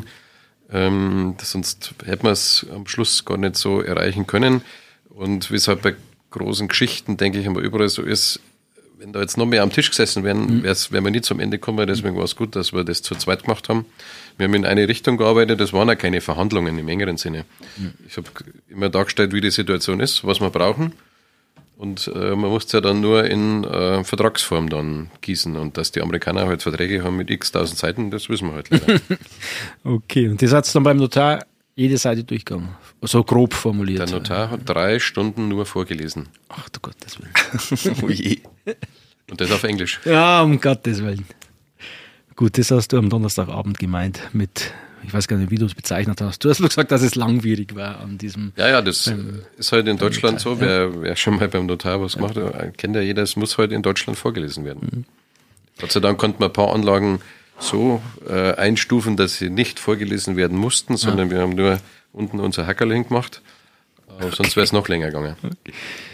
sonst hätte man es am Schluss gar nicht so erreichen können. Und wie es halt bei großen Geschichten, denke ich, immer überall so ist, wenn da jetzt noch mehr am Tisch gesessen wären, wären wir nie zum Ende gekommen. Deswegen war es gut, dass wir das zu zweit gemacht haben. Wir haben in eine Richtung gearbeitet, das waren auch keine Verhandlungen im engeren Sinne. Ich habe immer dargestellt, wie die Situation ist, was wir brauchen. Und man musste ja dann nur in Vertragsform dann gießen. Und dass die Amerikaner halt Verträge haben mit x tausend Seiten, das wissen wir halt leider. Okay, und das hat es dann beim Notar jede Seite durchgegangen? So grob formuliert. Der Notar hat 3 Stunden nur vorgelesen. Ach du Gottes Willen. Oh je. Und das auf Englisch. Ja, um Gottes Willen. Gut, das hast du am Donnerstagabend gemeint mit, ich weiß gar nicht, wie du es bezeichnet hast. Du hast nur gesagt, dass es langwierig war an diesem... Ja, das ist halt in Deutschland so. Wer schon mal beim Notar was gemacht hat, kennt ja jeder, es muss halt in Deutschland vorgelesen werden. Gott sei Dank konnten wir ein paar Anlagen so einstufen, dass sie nicht vorgelesen werden mussten, sondern wir haben nur unten unser Hackerl hingemacht. Sonst wäre es noch länger gegangen. Okay.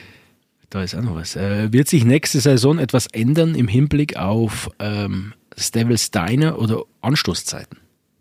Da ist auch noch was. Wird sich nächste Saison etwas ändern im Hinblick auf das Devil's Diner oder Anstoßzeiten?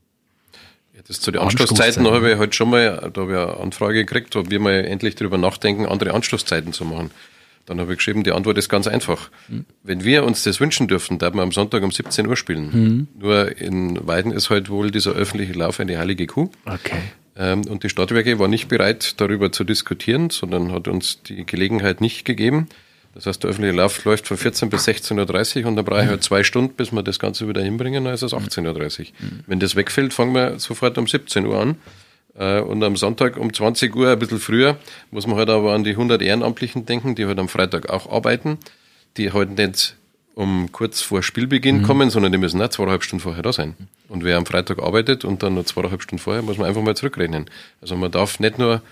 Ja, das zu den Anstoßzeiten habe ich halt schon mal, da habe ich eine Anfrage gekriegt, ob wir mal endlich darüber nachdenken, andere Anstoßzeiten zu machen. Dann habe ich geschrieben, die Antwort ist ganz einfach. Wenn wir uns das wünschen dürfen, darf man am Sonntag um 17 Uhr spielen. Nur in Weiden ist halt wohl dieser öffentliche Lauf eine heilige Kuh. Okay. Und die Stadtwerke war nicht bereit, darüber zu diskutieren, sondern hat uns die Gelegenheit nicht gegeben. Das heißt, der öffentliche Lauf läuft von 14 bis 16.30 Uhr und dann brauche ich halt 2 Stunden, bis wir das Ganze wieder hinbringen, dann ist es 18.30 Uhr. Wenn das wegfällt, fangen wir sofort um 17 Uhr an. Und am Sonntag um 20 Uhr, ein bisschen früher, muss man halt aber an die 100 Ehrenamtlichen denken, die halt am Freitag auch arbeiten, die halt nicht um kurz vor Spielbeginn kommen, sondern die müssen auch 2,5 Stunden vorher da sein. Und wer am Freitag arbeitet und dann noch 2,5 Stunden vorher, muss man einfach mal zurückrechnen. Also man darf nicht nur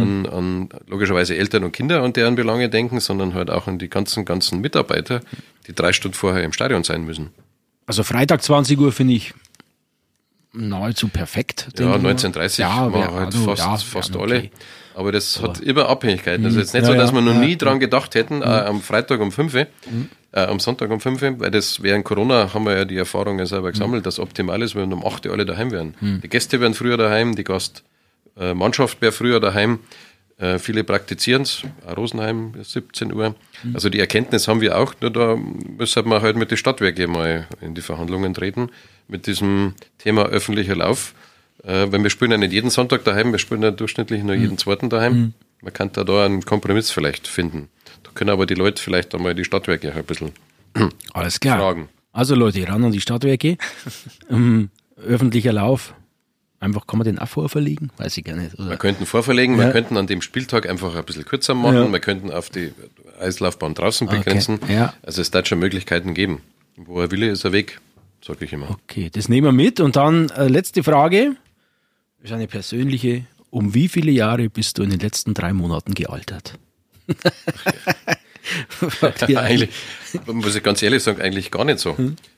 an logischerweise Eltern und Kinder und deren Belange denken, sondern halt auch an die ganzen Mitarbeiter, die 3 Stunden vorher im Stadion sein müssen. Also Freitag 20 Uhr finde ich nahezu perfekt. Ja, 19:30 war halt fast alle. Aber das hat immer Abhängigkeiten. Also jetzt nicht so, dass wir noch nie dran gedacht hätten, am Freitag um 5 am Sonntag um 5 weil das während Corona haben wir ja die Erfahrungen selber gesammelt, dass optimal ist, wenn um 8 Uhr alle daheim wären. Die Gäste wären früher daheim, die Gastmannschaft wäre früher daheim. Viele praktizieren es, Rosenheim ist 17 Uhr. Also die Erkenntnis haben wir auch, nur da müssen wir halt mit den Stadtwerken mal in die Verhandlungen treten, mit diesem Thema öffentlicher Lauf. Weil wir spielen ja nicht jeden Sonntag daheim, wir spielen ja durchschnittlich nur jeden zweiten daheim. Man kann da einen Kompromiss vielleicht finden. Da können aber die Leute vielleicht einmal die Stadtwerke ein bisschen Alles klar. fragen. Also Leute, ran an die Stadtwerke. Öffentlicher Lauf. Einfach, kann man den auch vorverlegen? Weiß ich gar nicht. Oder? Wir könnten vorverlegen, wir könnten an dem Spieltag einfach ein bisschen kürzer machen, wir könnten auf die Eislaufbahn draußen begrenzen. Okay. Ja. Also es darf schon Möglichkeiten geben. Wo er Wille ist er Weg, sage ich immer. Okay, das nehmen wir mit. Und dann letzte Frage, ist eine persönliche. Um wie viele Jahre bist du in den letzten 3 Monaten gealtert? Eigentlich, muss ich ganz ehrlich sagen, eigentlich gar nicht so.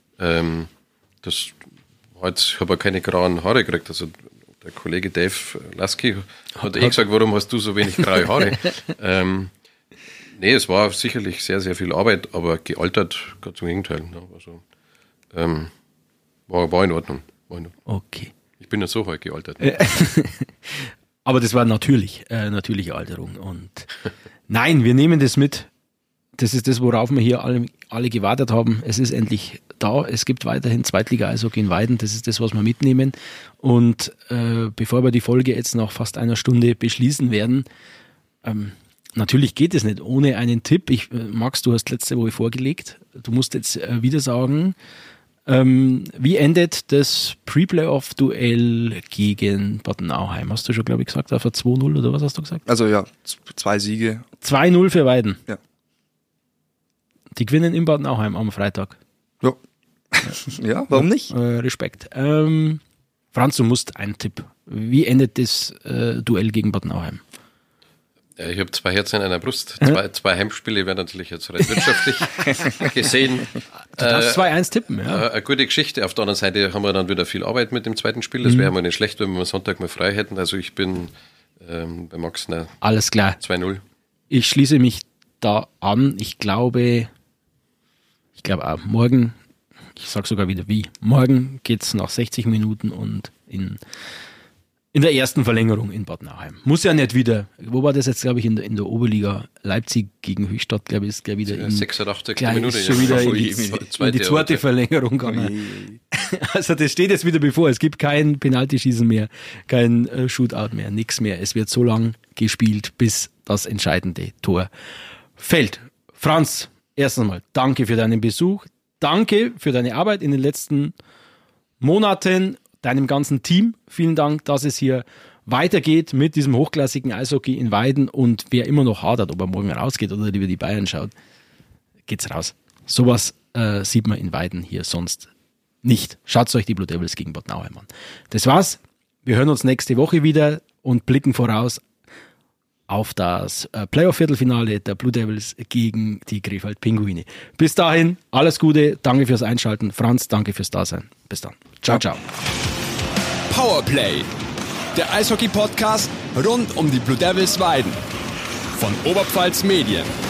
Ich habe keine grauen Haare gekriegt. Also der Kollege Dave Lasky hat gesagt, warum hast du so wenig graue Haare? Nee, es war sicherlich sehr, sehr viel Arbeit, aber gealtert, ganz im Gegenteil. Also, war in Ordnung. Okay. Ich bin ja so heute gealtert. Aber das war natürliche Alterung. Und nein, wir nehmen das mit. Das ist das, worauf wir hier alle gewartet haben. Es ist endlich da. Es gibt weiterhin Zweitliga-Eishockey in Weiden. Das ist das, was wir mitnehmen. Und bevor wir die Folge jetzt nach fast einer Stunde beschließen werden, natürlich geht es nicht ohne einen Tipp. Max, du hast letzte Woche vorgelegt. Du musst jetzt wieder sagen, Wie endet das Pre-Playoff-Duell gegen Bad Nauheim? Hast du schon, glaube ich, gesagt, auf 2-0 oder was hast du gesagt? Also ja, 2 Siege. 2-0 für Weiden. Ja. Die gewinnen in Bad Nauheim am Freitag. Ja, ja, warum nicht? Respekt. Franz, du musst einen Tipp. Wie endet das Duell gegen Bad Nauheim? Ich habe 2 Herzen in einer Brust. 2 Heimspiele wären natürlich jetzt rein wirtschaftlich gesehen. Du darfst 2-1 tippen, ja. Eine gute Geschichte. Auf der anderen Seite haben wir dann wieder viel Arbeit mit dem zweiten Spiel. Das wäre mal nicht schlecht, wenn wir Sonntag mal frei hätten. Also ich bin bei Max Alles klar. 2-0. Ich schließe mich da an. Ich glaube auch morgen, ich sage sogar wieder wie, morgen geht es nach 60 Minuten und in der ersten Verlängerung in Bad Nauheim. Muss ja nicht wieder, wo war das jetzt, glaube ich, in der Oberliga Leipzig gegen Höchstadt, glaube ich, ist gleich wieder in 86. Minute. Ist schon wieder in die zweite Verlängerung gegangen. Also das steht jetzt wieder bevor. Es gibt kein Penaltyschießen mehr, kein Shootout mehr, nichts mehr. Es wird so lang gespielt, bis das entscheidende Tor fällt. Franz, erst einmal danke für deinen Besuch. Danke für deine Arbeit in den letzten Monaten, deinem ganzen Team. Vielen Dank, dass es hier weitergeht mit diesem hochklassigen Eishockey in Weiden. Und wer immer noch hadert, ob er morgen rausgeht oder lieber die Bayern schaut, geht's raus. Sowas sieht man in Weiden hier sonst nicht. Schaut euch die Blue Devils gegen Bad Nauheim an. Das war's. Wir hören uns nächste Woche wieder und blicken voraus auf das Playoff-Viertelfinale der Blue Devils gegen die Krefeld Pinguine. Bis dahin, alles Gute, danke fürs Einschalten. Franz, danke fürs Dasein. Bis dann. Ciao, ciao. Powerplay, der Eishockey-Podcast rund um die Blue Devils Weiden von Oberpfalz Medien.